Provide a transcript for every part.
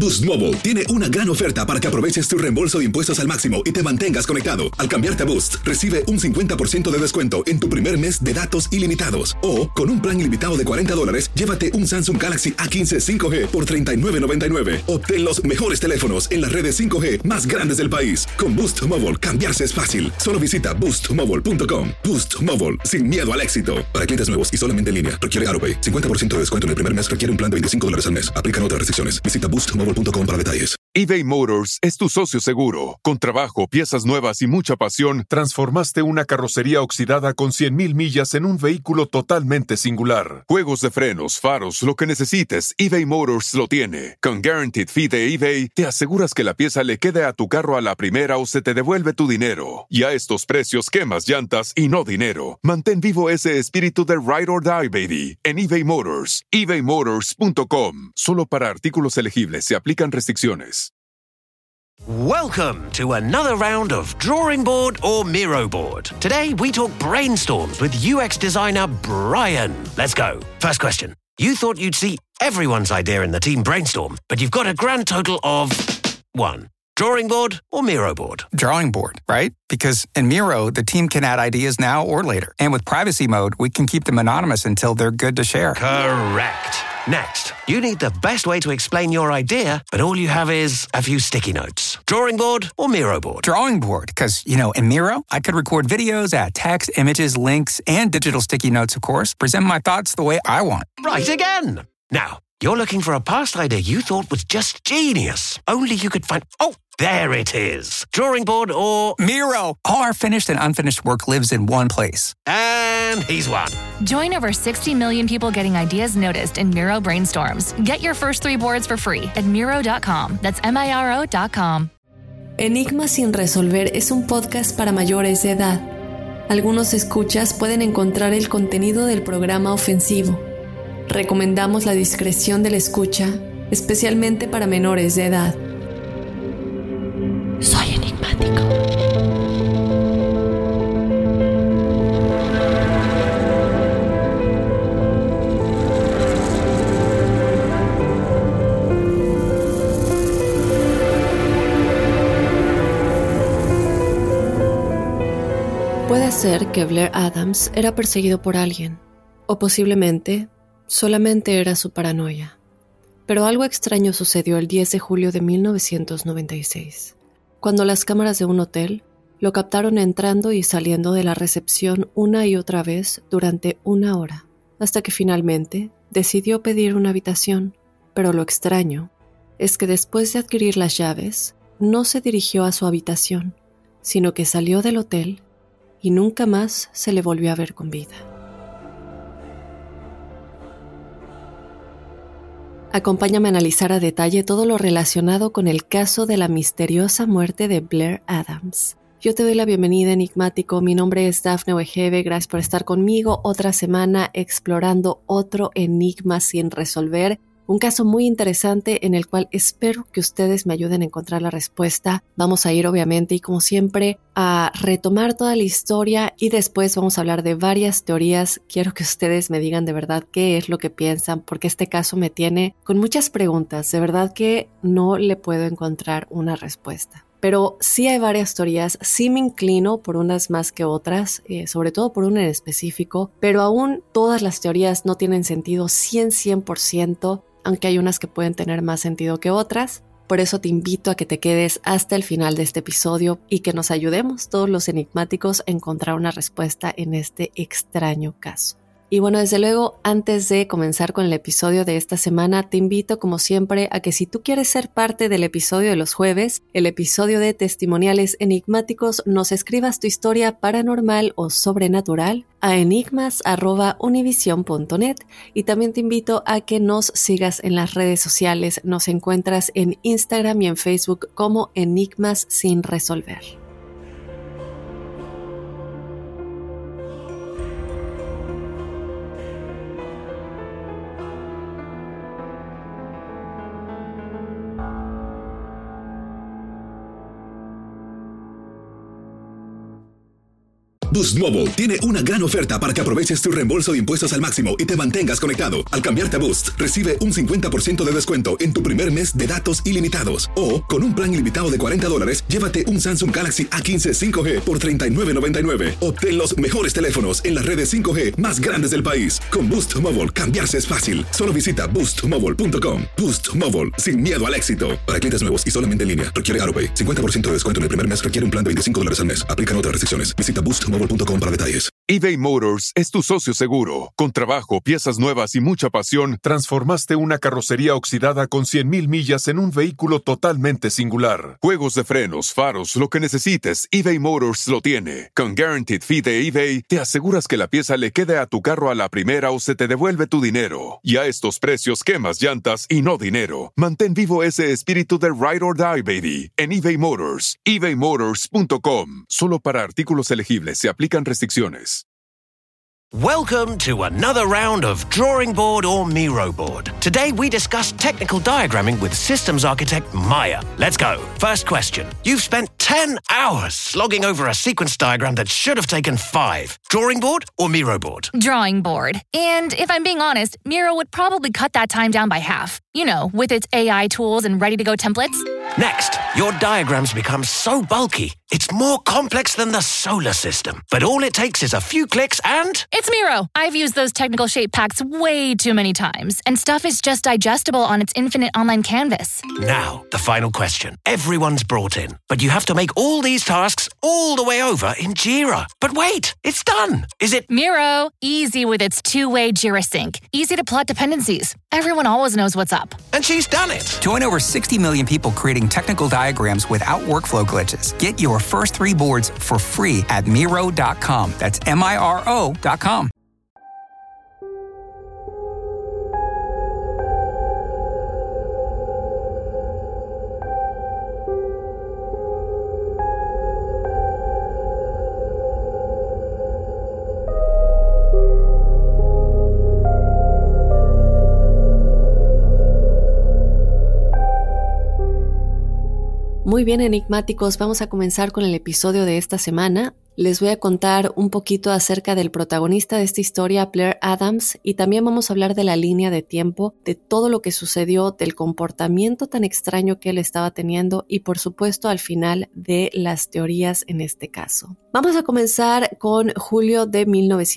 Boost Mobile tiene una gran oferta para que aproveches tu reembolso de impuestos al máximo y te mantengas conectado. Al cambiarte a Boost, recibe un 50% de descuento en tu primer mes de datos ilimitados. O, con un plan ilimitado de $40, llévate un Samsung Galaxy A15 5G por $39.99. Obtén los mejores teléfonos en las redes 5G más grandes del país. Con Boost Mobile, cambiarse es fácil. Solo visita boostmobile.com. Boost Mobile, sin miedo al éxito. Para clientes nuevos y solamente en línea, requiere AroPay. 50% de descuento en el primer mes requiere un plan de $25 al mes. Aplican otras restricciones. Visita boostmobile.com para detalles. eBay Motors es tu socio seguro. Con trabajo, piezas nuevas y mucha pasión, transformaste una carrocería oxidada con 100,000 millas en un vehículo totalmente singular. Juegos de frenos, faros, lo que necesites, eBay Motors lo tiene. Con Guaranteed Fee de eBay, te aseguras que la pieza le quede a tu carro a la primera o se te devuelve tu dinero. Y a estos precios, quemas llantas y no dinero. Mantén vivo ese espíritu de Ride or Die, baby, en eBay Motors. ebaymotors.com. Solo para artículos elegibles se aplican restricciones. Welcome to another round of Drawing Board or Miro Board. Today we talk brainstorms with UX designer Brian. Let's go. First question. You thought you'd see everyone's idea in the team brainstorm, but you've got a grand total of 1. Drawing board or Miro board? Drawing board, right? Because in Miro, the team can add ideas now or later. And with privacy mode, we can keep them anonymous until they're good to share. Correct. Next, you need the best way to explain your idea, but all you have is a few sticky notes. Drawing board or Miro board? Drawing board, because, in Miro, I could record videos, add text, images, links, and digital sticky notes, of course, present my thoughts the way I want. Right again. Now, you're looking for a past idea you thought was just genius. Only you could find... Oh, there it is. Drawing board or... Miro. All our finished and unfinished work lives in one place. And he's won. Join over 60 million people getting ideas noticed in Miro brainstorms. Get your first 3 boards for free at Miro.com. That's Miro.com. Enigmas sin resolver es un podcast para mayores de edad. Algunos escuchas pueden encontrar el contenido del programa ofensivo. Recomendamos la discreción de la escucha, especialmente para menores de edad. Soy enigmático. Puede ser que Blair Adams era perseguido por alguien, o posiblemente solamente era su paranoia. Pero algo extraño sucedió el 10 de julio de 1996, cuando las cámaras de un hotel lo captaron entrando y saliendo de la recepción una y otra vez durante 1 hora, hasta que finalmente decidió pedir una habitación. Pero lo extraño es que después de adquirir las llaves, no se dirigió a su habitación, sino que salió del hotel y nunca más se le volvió a ver con vida. Acompáñame a analizar a detalle todo lo relacionado con el caso de la misteriosa muerte de Blair Adams. Yo te doy la bienvenida, enigmático. Mi nombre es Dafne Wegebe. Gracias por estar conmigo otra semana explorando otro enigma sin resolver. Un caso muy interesante en el cual espero que ustedes me ayuden a encontrar la respuesta. Vamos a ir obviamente y como siempre a retomar toda la historia y después vamos a hablar de varias teorías. Quiero que ustedes me digan de verdad qué es lo que piensan porque este caso me tiene con muchas preguntas. De verdad que no le puedo encontrar una respuesta. Pero sí hay varias teorías, sí me inclino por unas más que otras, sobre todo por una en específico, pero aún todas las teorías no tienen sentido 100%, aunque hay unas que pueden tener más sentido que otras. Por eso te invito a que te quedes hasta el final de este episodio y que nos ayudemos todos los enigmáticos a encontrar una respuesta en este extraño caso. Y bueno, desde luego, antes de comenzar con el episodio de esta semana, te invito como siempre a que si tú quieres ser parte del episodio de los jueves, el episodio de testimoniales enigmáticos, nos escribas tu historia paranormal o sobrenatural a enigmas@univision.net y también te invito a que nos sigas en las redes sociales. Nos encuentras en Instagram y en Facebook como Enigmas sin resolver. Boost Mobile tiene una gran oferta para que aproveches tu reembolso de impuestos al máximo y te mantengas conectado. Al cambiarte a Boost, recibe un 50% de descuento en tu primer mes de datos ilimitados. O, con un plan ilimitado de $40, llévate un Samsung Galaxy A15 5G por $39.99. Obtén los mejores teléfonos en las redes 5G más grandes del país. Con Boost Mobile, cambiarse es fácil. Solo visita boostmobile.com. Boost Mobile, sin miedo al éxito. Para clientes nuevos y solamente en línea, requiere AutoPay. 50% de descuento en el primer mes requiere un plan de $25 al mes. Aplican otras restricciones. Visita boostmobile.com para detalles. eBay Motors es tu socio seguro. Con trabajo, piezas nuevas y mucha pasión, transformaste una carrocería oxidada con 100,000 millas en un vehículo totalmente singular. Juegos de frenos, faros, lo que necesites, eBay Motors lo tiene. Con Guaranteed Fee de eBay, te aseguras que la pieza le quede a tu carro a la primera o se te devuelve tu dinero. Y a estos precios, quemas llantas y no dinero. Mantén vivo ese espíritu de Ride or Die, baby, en eBay Motors. ebaymotors.com. Solo para artículos elegibles se aplican restricciones. Welcome to another round of Drawing Board or Miro Board. Today we discuss technical diagramming with systems architect Maya. Let's go. First question. You've spent 10 hours slogging over a sequence diagram that should have taken 5. Drawing board or Miro board? Drawing board. And if I'm being honest, Miro would probably cut that time down by half. You know, with its AI tools and ready-to-go templates. Next, your diagrams become so bulky, it's more complex than the solar system. But all it takes is a few clicks and... It's Miro. I've used those technical shape packs way too many times, and stuff is just digestible on its infinite online canvas. Now, the final question. Everyone's brought in, but you have to make all these tasks all the way over in Jira. But wait, it's done. Is it... Miro. Easy with its two-way Jira sync. Easy to plot dependencies. Everyone always knows what's up. And she's done it. Join over 60 million people creating technical diagrams without workflow glitches. Get your first 3 boards for free at Miro.com. That's Miro.com. Muy bien, enigmáticos, vamos a comenzar con el episodio de esta semana. Les voy a contar un poquito acerca del protagonista de esta historia, Blair Adams, y también vamos a hablar de la línea de tiempo, de todo lo que sucedió, del comportamiento tan extraño que él estaba teniendo y, por supuesto, al final de las teorías en este caso. Vamos a comenzar con julio de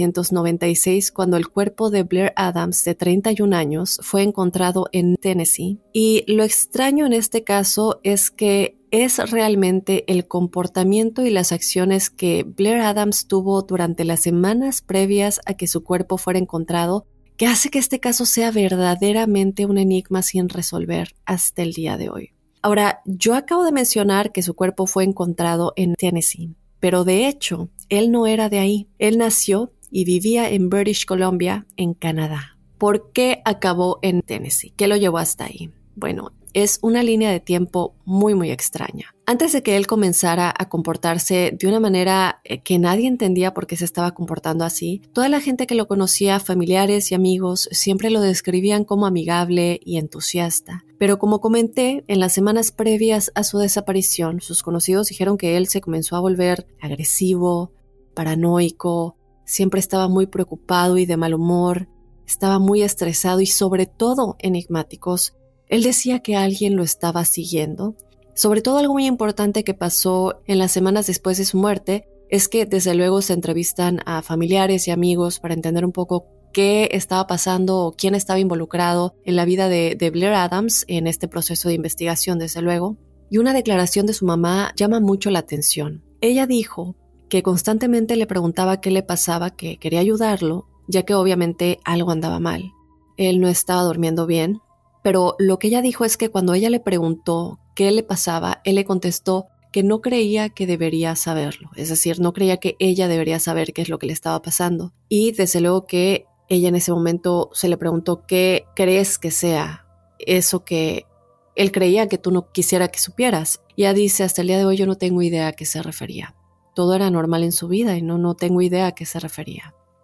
1996, cuando el cuerpo de Blair Adams, de 31 años, fue encontrado en Tennessee. Y lo extraño en este caso es que es realmente el comportamiento y las acciones que Blair Adams tuvo durante las semanas previas a que su cuerpo fuera encontrado que hace que este caso sea verdaderamente un enigma sin resolver hasta el día de hoy. Ahora, yo acabo de mencionar que su cuerpo fue encontrado en Tennessee, pero de hecho, él no era de ahí. Él nació y vivía en British Columbia, en Canadá. ¿Por qué acabó en Tennessee? ¿Qué lo llevó hasta ahí? Bueno, es una línea de tiempo muy, muy extraña. Antes de que él comenzara a comportarse de una manera que nadie entendía por qué se estaba comportando así, toda la gente que lo conocía, familiares y amigos, siempre lo describían como amigable y entusiasta. Pero como comenté, en las semanas previas a su desaparición, sus conocidos dijeron que él se comenzó a volver agresivo, paranoico, siempre estaba muy preocupado y de mal humor, estaba muy estresado y sobre todo enigmáticos. Él decía que alguien lo estaba siguiendo. Sobre todo algo muy importante que pasó en las semanas después de su muerte es que desde luego se entrevistan a familiares y amigos para entender un poco qué estaba pasando o quién estaba involucrado en la vida de Blair Adams en este proceso de investigación, desde luego. Y una declaración de su mamá llama mucho la atención. Ella dijo que constantemente le preguntaba qué le pasaba, que quería ayudarlo, ya que obviamente algo andaba mal. Él no estaba durmiendo bien. Pero lo que ella dijo es que cuando ella le preguntó qué le pasaba, él le contestó que no creía que debería saberlo. Es decir, no creía que ella debería saber qué es lo que le estaba pasando. Y desde luego que ella en ese momento se le preguntó qué crees que sea eso que él creía que tú no quisiera que supieras. Y ella dice, hasta el día de hoy yo no tengo idea a qué se refería. Todo era normal en su vida y no tengo idea a qué se refería.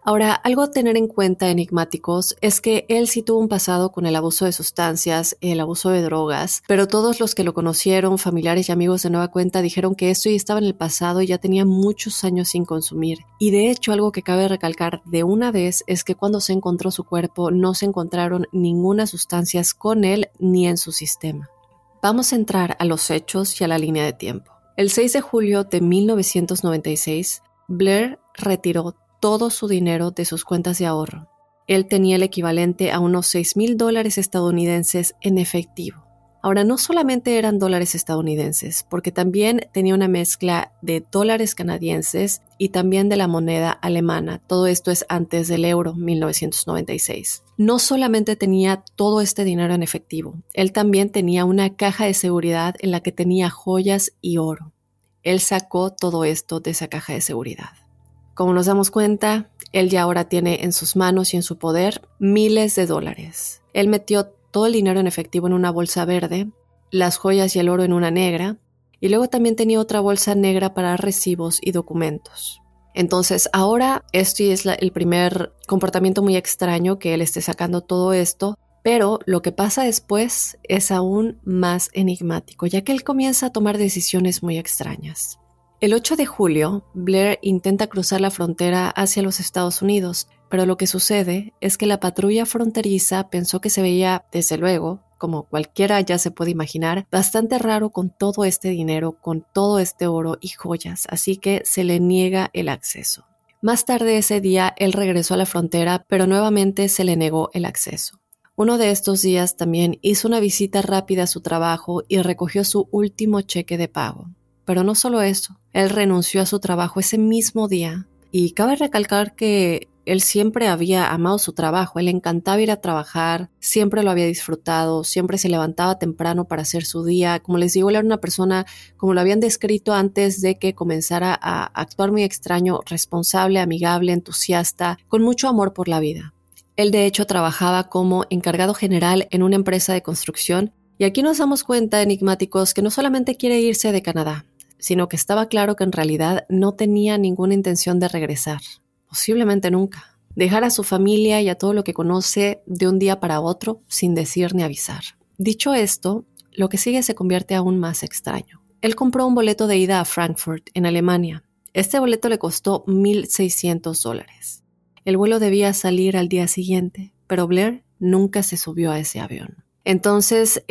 Ahora, algo a tener en cuenta, enigmáticos, es que él sí tuvo un pasado con el abuso de sustancias, el abuso de drogas, pero todos los que lo conocieron, familiares y amigos de nueva cuenta, dijeron que esto ya estaba en el pasado y ya tenía muchos años sin consumir. Y de hecho, algo que cabe recalcar de una vez es que cuando se encontró su cuerpo no se encontraron ninguna sustancia con él ni en su sistema. Vamos a entrar a los hechos y a la línea de tiempo. El 6 de julio de 1996, Blair retiró todo su dinero de sus cuentas de ahorro. Él tenía el equivalente a unos $6,000 estadounidenses en efectivo. Ahora, no solamente eran dólares estadounidenses, porque también tenía una mezcla de dólares canadienses y también de la moneda alemana. Todo esto es antes del euro, 1996. No solamente tenía todo este dinero en efectivo, él también tenía una caja de seguridad en la que tenía joyas y oro. Él sacó todo esto de esa caja de seguridad. Como nos damos cuenta, él ya ahora tiene en sus manos y en su poder miles de dólares. Él metió todo el dinero en efectivo en una bolsa verde, las joyas y el oro en una negra, y luego también tenía otra bolsa negra para recibos y documentos. Entonces ahora esto es el primer comportamiento muy extraño que él esté sacando todo esto, pero lo que pasa después es aún más enigmático, ya que él comienza a tomar decisiones muy extrañas. El 8 de julio, Blair intenta cruzar la frontera hacia los Estados Unidos, pero lo que sucede es que la patrulla fronteriza pensó que se veía, desde luego, como cualquiera ya se puede imaginar, bastante raro con todo este dinero, con todo este oro y joyas, así que se le niega el acceso. Más tarde ese día, él regresó a la frontera, pero nuevamente se le negó el acceso. Uno de estos días también hizo una visita rápida a su trabajo y recogió su último cheque de pago. Pero no solo eso, él renunció a su trabajo ese mismo día. Y cabe recalcar que él siempre había amado su trabajo, él le encantaba ir a trabajar, siempre lo había disfrutado, siempre se levantaba temprano para hacer su día. Como les digo, él era una persona, como lo habían descrito antes de que comenzara a actuar muy extraño, responsable, amigable, entusiasta, con mucho amor por la vida. Él de hecho trabajaba como encargado general en una empresa de construcción. Y aquí nos damos cuenta, enigmáticos, que no solamente quiere irse de Canadá, sino que estaba claro que en realidad no tenía ninguna intención de regresar, posiblemente nunca. Dejar a su familia y a todo lo que conoce de un día para otro sin decir ni avisar. Dicho esto, lo que sigue se convierte aún más extraño. Él compró un boleto de ida a Frankfurt, en Alemania. Este boleto le costó $1,600. El vuelo debía salir al día siguiente, pero Blair nunca se subió a ese avión. Entonces,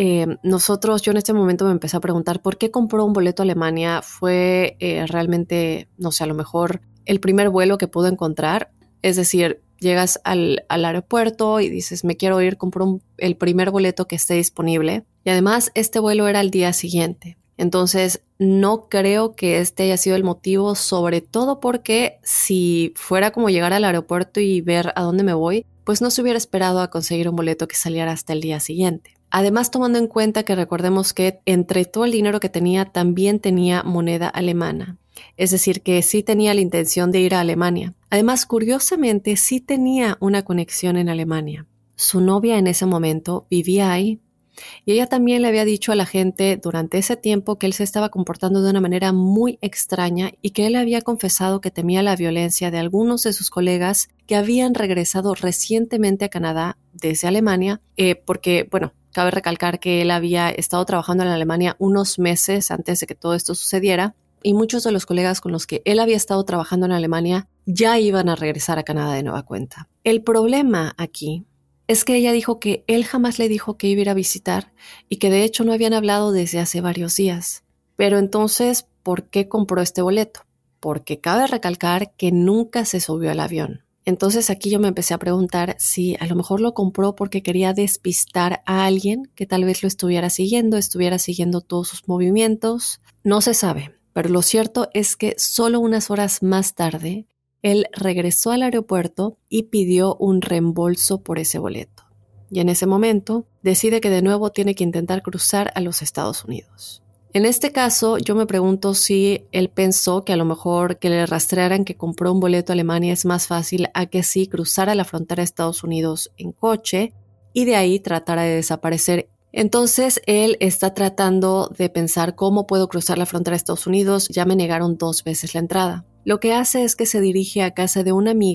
yo en este momento me empecé a preguntar por qué compró un boleto a Alemania. Fue realmente, no sé, a lo mejor el primer vuelo que pudo encontrar. Es decir, llegas al aeropuerto y dices, me quiero ir, compro el primer boleto que esté disponible. Y además, este vuelo era al día siguiente. Entonces, no creo que este haya sido el motivo, sobre todo porque si fuera como llegar al aeropuerto y ver a dónde me voy, pues no se hubiera esperado a conseguir un boleto que saliera hasta el día siguiente. Además, tomando en cuenta que recordemos que entre todo el dinero que tenía, también tenía moneda alemana. Es decir, que sí tenía la intención de ir a Alemania. Además, curiosamente, sí tenía una conexión en Alemania. Su novia en ese momento vivía ahí. Y ella también le había dicho a la gente durante ese tiempo que él se estaba comportando de una manera muy extraña y que él había confesado que temía la violencia de algunos de sus colegas que habían regresado recientemente a Canadá desde Alemania, porque, cabe recalcar que él había estado trabajando en Alemania unos meses antes de que todo esto sucediera y muchos de los colegas con los que él había estado trabajando en Alemania ya iban a regresar a Canadá de nueva cuenta. El problema aquí es que ella dijo que él jamás le dijo que iba a ir a visitar y que de hecho no habían hablado desde hace varios días. Pero entonces, ¿por qué compró este boleto? Porque cabe recalcar que nunca se subió al avión. Entonces aquí yo me empecé a preguntar si a lo mejor lo compró porque quería despistar a alguien que tal vez lo estuviera siguiendo todos sus movimientos. No se sabe, pero lo cierto es que solo unas horas más tarde él regresó al aeropuerto y pidió un reembolso por ese boleto. Y en ese momento decide que de nuevo tiene que intentar cruzar a los Estados Unidos. En este caso, yo me pregunto si él pensó que a lo mejor que le rastrearan que compró un boleto a Alemania es más fácil a que sí cruzara la frontera de Estados Unidos en coche y de ahí tratara de desaparecer. Entonces, él está tratando de pensar cómo puedo cruzar la frontera de Estados Unidos. Ya me negaron 2 veces la entrada. Lo que hace es que se dirige a casa de una amiga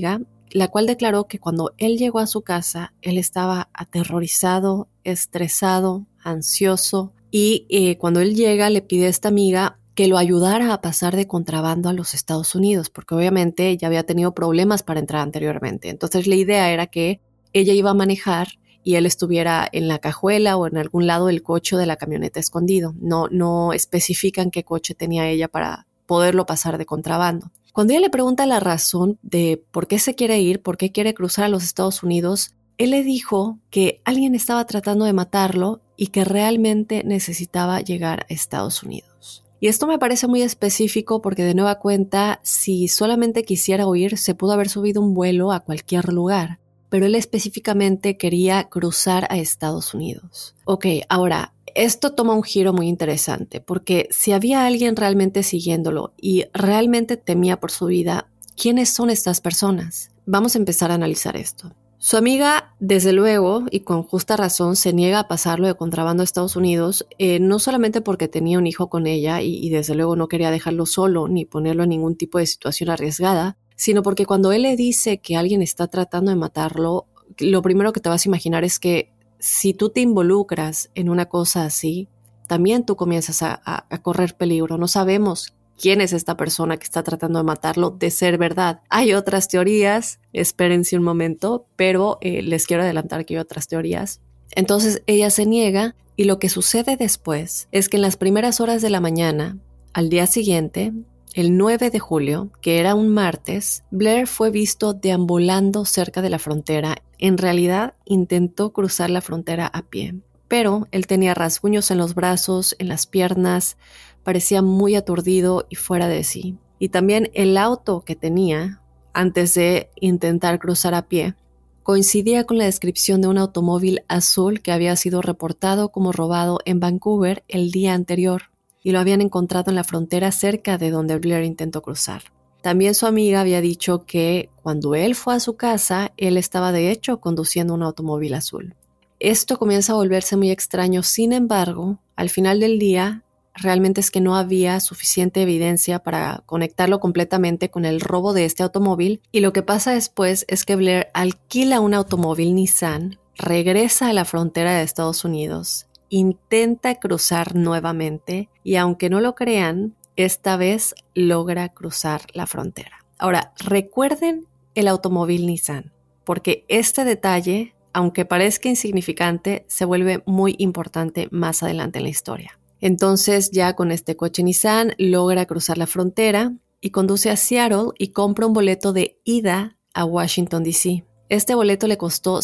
la cual declaró que cuando él llegó a su casa, él estaba aterrorizado, estresado, ansioso, y cuando él llega le pide a esta amiga que lo ayudara a pasar de contrabando a los Estados Unidos, porque obviamente ya había tenido problemas para entrar anteriormente. Entonces la idea era que ella iba a manejar y él estuviera en la cajuela o en algún lado del coche de la camioneta escondido. No especifican qué coche tenía ella para poderlo pasar de contrabando. Cuando ella le pregunta la razón de por qué se quiere ir, por qué quiere cruzar a los Estados Unidos, él le dijo que alguien estaba tratando de matarlo y que realmente necesitaba llegar a Estados Unidos. Y esto me parece muy específico porque de nueva cuenta, si solamente quisiera huir, se pudo haber subido un vuelo a cualquier lugar. Pero él específicamente quería cruzar a Estados Unidos. Ok, ahora, esto toma un giro muy interesante, porque si había alguien realmente siguiéndolo y realmente temía por su vida, ¿quiénes son estas personas? Vamos a empezar a analizar esto. Su amiga, desde luego, y con justa razón, se niega a pasarlo de contrabando a Estados Unidos, no solamente porque tenía un hijo con ella y desde luego no quería dejarlo solo ni ponerlo en ningún tipo de situación arriesgada, sino porque cuando él le dice que alguien está tratando de matarlo, lo primero que te vas a imaginar es que si tú te involucras en una cosa así, también tú comienzas a correr peligro. No sabemos quién es esta persona que está tratando de matarlo de ser verdad. Hay otras teorías, espérense un momento, pero les quiero adelantar que hay otras teorías. Entonces ella se niega y lo que sucede después es que en las primeras horas de la mañana, al día siguiente, el 9 de julio, que era un martes, Blair fue visto deambulando cerca de la frontera. En realidad, intentó cruzar la frontera a pie, pero él tenía rasguños en los brazos, en las piernas, parecía muy aturdido y fuera de sí. Y también el auto que tenía, antes de intentar cruzar a pie, coincidía con la descripción de un automóvil azul que había sido reportado como robado en Vancouver el día anterior. Y lo habían encontrado en la frontera cerca de donde Blair intentó cruzar. También su amiga había dicho que cuando él fue a su casa, él estaba de hecho conduciendo un automóvil azul. Esto comienza a volverse muy extraño, sin embargo, al final del día, realmente es que no había suficiente evidencia para conectarlo completamente con el robo de este automóvil, y lo que pasa después es que Blair alquila un automóvil Nissan, regresa a la frontera de Estados Unidos, intenta cruzar nuevamente y aunque no lo crean, esta vez logra cruzar la frontera. Ahora, recuerden el automóvil Nissan, porque este detalle, aunque parezca insignificante, se vuelve muy importante más adelante en la historia. Entonces, ya con este coche Nissan, logra cruzar la frontera y conduce a Seattle y compra un boleto de ida a Washington, D.C. Este boleto le costó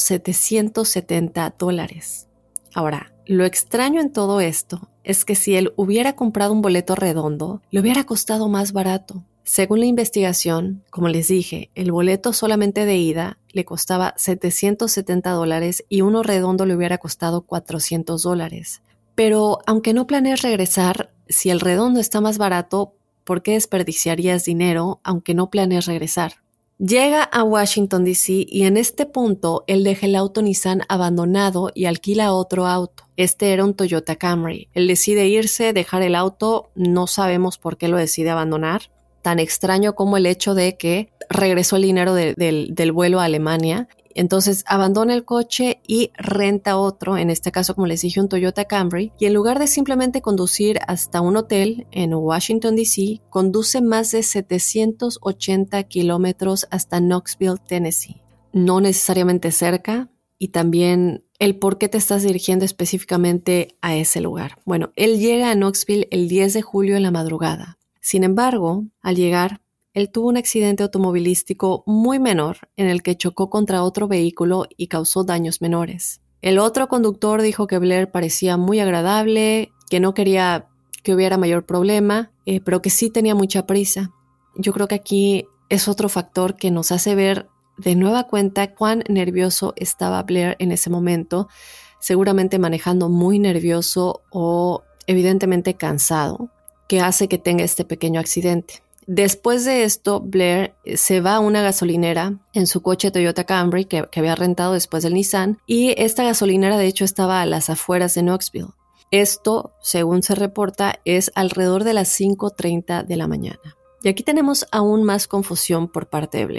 $770. Ahora, lo extraño en todo esto es que si él hubiera comprado un boleto redondo, le hubiera costado más barato. Según la investigación, como les dije, el boleto solamente de ida le costaba $770 y uno redondo le hubiera costado $400. Pero aunque no planees regresar, si el redondo está más barato, ¿por qué desperdiciarías dinero aunque no planees regresar? Llega a Washington, D.C. y en este punto él deja el auto Nissan abandonado y alquila otro auto. Este era un Toyota Camry. Él decide irse, dejar el auto, no sabemos por qué lo decide abandonar. Tan extraño como el hecho de que regresó el dinero del vuelo a Alemania. Entonces abandona el coche y renta otro, en este caso, como les dije, un Toyota Camry, y en lugar de simplemente conducir hasta un hotel en Washington, D.C., conduce más de 780 kilómetros hasta Knoxville, Tennessee. No necesariamente cerca, y también el por qué te estás dirigiendo específicamente a ese lugar. Bueno, él llega a Knoxville el 10 de julio en la madrugada. Sin embargo, al llegar, él tuvo un accidente automovilístico muy menor en el que chocó contra otro vehículo y causó daños menores. El otro conductor dijo que Blair parecía muy agradable, que no quería que hubiera mayor problema, pero que sí tenía mucha prisa. Yo creo que aquí es otro factor que nos hace ver de nueva cuenta cuán nervioso estaba Blair en ese momento, seguramente manejando muy nervioso o evidentemente cansado, que hace que tenga este pequeño accidente. Después de esto, Blair se va a una gasolinera en su coche Toyota Camry que había rentado después del Nissan, y esta gasolinera de hecho estaba a las afueras de Knoxville. Esto, según se reporta, es alrededor de las 5:30 de la mañana. Y aquí tenemos aún más confusión por parte de Blair.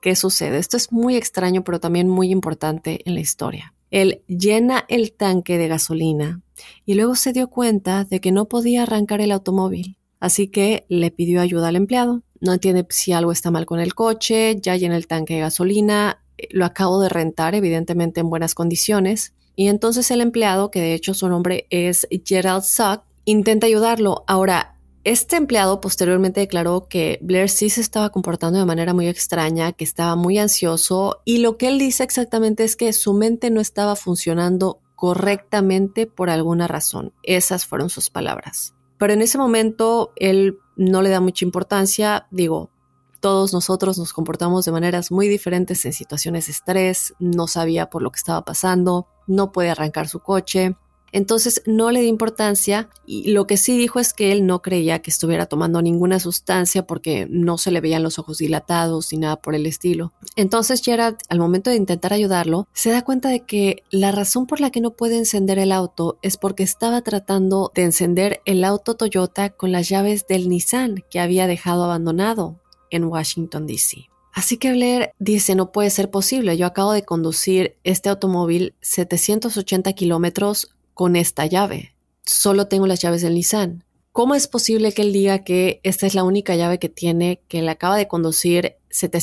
¿qué sucede? Esto es muy extraño, pero también muy importante en la historia. Él llena el tanque de gasolina y luego se dio cuenta de que no podía arrancar el automóvil. Así que le pidió ayuda al empleado. No entiende si algo está mal con el coche, ya llena el tanque de gasolina, lo acabo de rentar, evidentemente en buenas condiciones. Y entonces el empleado, que de hecho su nombre es Gerald Suck, intenta ayudarlo. Ahora, este empleado posteriormente declaró que Blair sí se estaba comportando de manera muy extraña, que estaba muy ansioso, y lo que él dice exactamente es que su mente no estaba funcionando correctamente por alguna razón. Esas fueron sus palabras. Pero en ese momento él no le da mucha importancia. Digo, todos nosotros nos comportamos de maneras muy diferentes en situaciones de estrés. No sabía por lo que estaba pasando, no puede arrancar su coche. Entonces no le dio importancia, y lo que sí dijo es que él no creía que estuviera tomando ninguna sustancia porque no se le veían los ojos dilatados ni nada por el estilo. Entonces Gerald, al momento de intentar ayudarlo, se da cuenta de que la razón por la que no puede encender el auto es porque estaba tratando de encender el auto Toyota con las llaves del Nissan que había dejado abandonado en Washington, D.C. Así que Blair dice, no puede ser posible, yo acabo de conducir este automóvil 780 kilómetros con esta llave. Solo tengo las llaves del Nissan. ¿Cómo es posible que él diga que esta es la única llave que tiene, que él acaba de conducir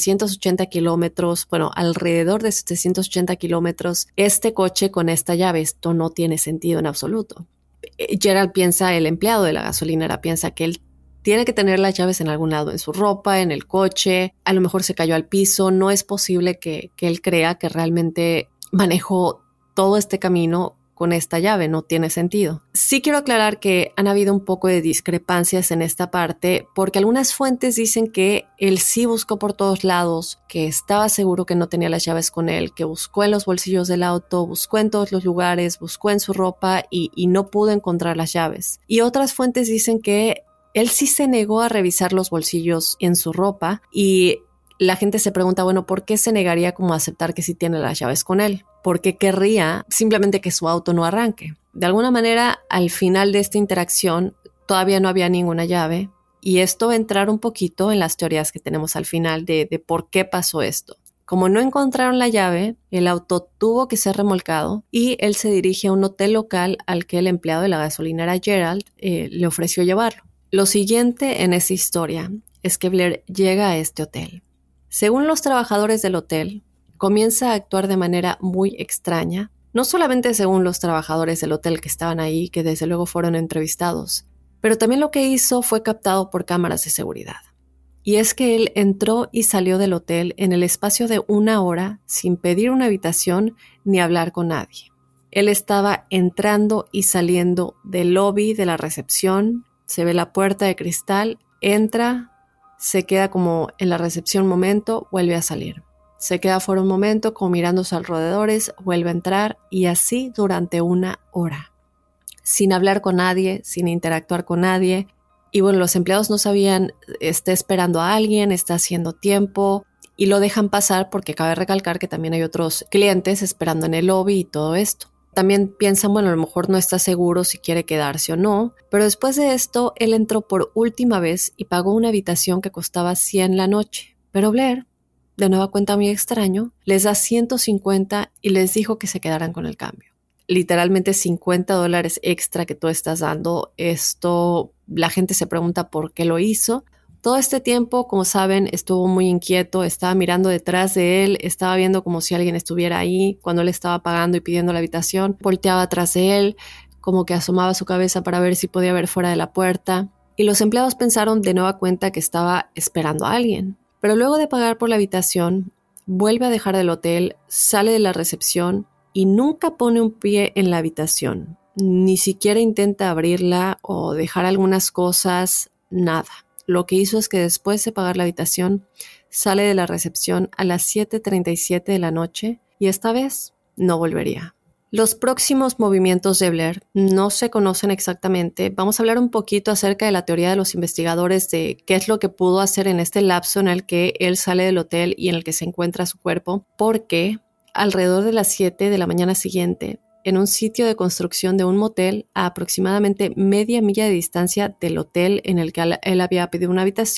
780 kilómetros, alrededor de 780 kilómetros, este coche con esta llave? Esto no tiene sentido en absoluto. Gerald piensa, el empleado de la gasolinera piensa que él tiene que tener las llaves en algún lado, en su ropa, en el coche, a lo mejor se cayó al piso. No es posible que él crea que realmente manejó todo este camino con esta llave, no tiene sentido. Sí quiero aclarar que han habido un poco de discrepancias en esta parte, porque algunas fuentes dicen que él sí buscó por todos lados, que estaba seguro que no tenía las llaves con él, que buscó en los bolsillos del auto, buscó en todos los lugares, buscó en su ropa y no pudo encontrar las llaves. Y otras fuentes dicen que él sí se negó a revisar los bolsillos en su ropa, y la gente se pregunta, ¿por qué se negaría como a aceptar que sí tiene las llaves con él? ¿Por qué querría simplemente que su auto no arranque? De alguna manera, al final de esta interacción, todavía no había ninguna llave, y esto va a entrar un poquito en las teorías que tenemos al final de por qué pasó esto. Como no encontraron la llave, el auto tuvo que ser remolcado y él se dirige a un hotel local al que el empleado de la gasolinera Gerald le ofreció llevarlo. Lo siguiente en esa historia es que Blair llega a este hotel. Según los trabajadores del hotel, comienza a actuar de manera muy extraña, no solamente según los trabajadores del hotel que estaban ahí, que desde luego fueron entrevistados, pero también lo que hizo fue captado por cámaras de seguridad. Y es que él entró y salió del hotel en el espacio de 1 hora sin pedir una habitación ni hablar con nadie. Él estaba entrando y saliendo del lobby de la recepción, se ve la puerta de cristal, entra, se queda como en la recepción un momento, vuelve a salir. Se queda fuera un momento como mirando a sus alrededores, vuelve a entrar y así durante 1 hora. Sin hablar con nadie, sin interactuar con nadie. Y los empleados no sabían, está esperando a alguien, está haciendo tiempo y lo dejan pasar porque cabe recalcar que también hay otros clientes esperando en el lobby y todo esto. También piensan, a lo mejor no está seguro si quiere quedarse o no, pero después de esto él entró por última vez y pagó una habitación que costaba $100 la noche. Pero Blair, de nueva cuenta muy extraño, les da $150 y les dijo que se quedaran con el cambio. Literalmente $50 extra que tú estás dando. Esto, la gente se pregunta por qué lo hizo. Todo este tiempo, como saben, estuvo muy inquieto, estaba mirando detrás de él, estaba viendo como si alguien estuviera ahí. Cuando él estaba pagando y pidiendo la habitación, volteaba atrás de él, como que asomaba su cabeza para ver si podía ver fuera de la puerta. Y los empleados pensaron de nueva cuenta que estaba esperando a alguien. Pero luego de pagar por la habitación, vuelve a dejar el hotel, sale de la recepción y nunca pone un pie en la habitación. Ni siquiera intenta abrirla o dejar algunas cosas, nada. Lo que hizo es que después de pagar la habitación, sale de la recepción a las 7:37 de la noche y esta vez no volvería. Los próximos movimientos de Blair no se conocen exactamente. Vamos a hablar un poquito acerca de la teoría de los investigadores de qué es lo que pudo hacer en este lapso en el que él sale del hotel y en el que se encuentra su cuerpo, porque alrededor de las 7 de la mañana siguiente, en un sitio de construcción de un motel a aproximadamente media milla de distancia del hotel en el que él había pedido una habitación,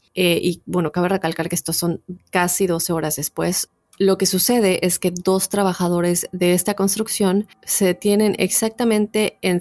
Y bueno, cabe recalcar que estos son casi 12 horas después. Lo que sucede es que 2 trabajadores de esta construcción se detienen exactamente en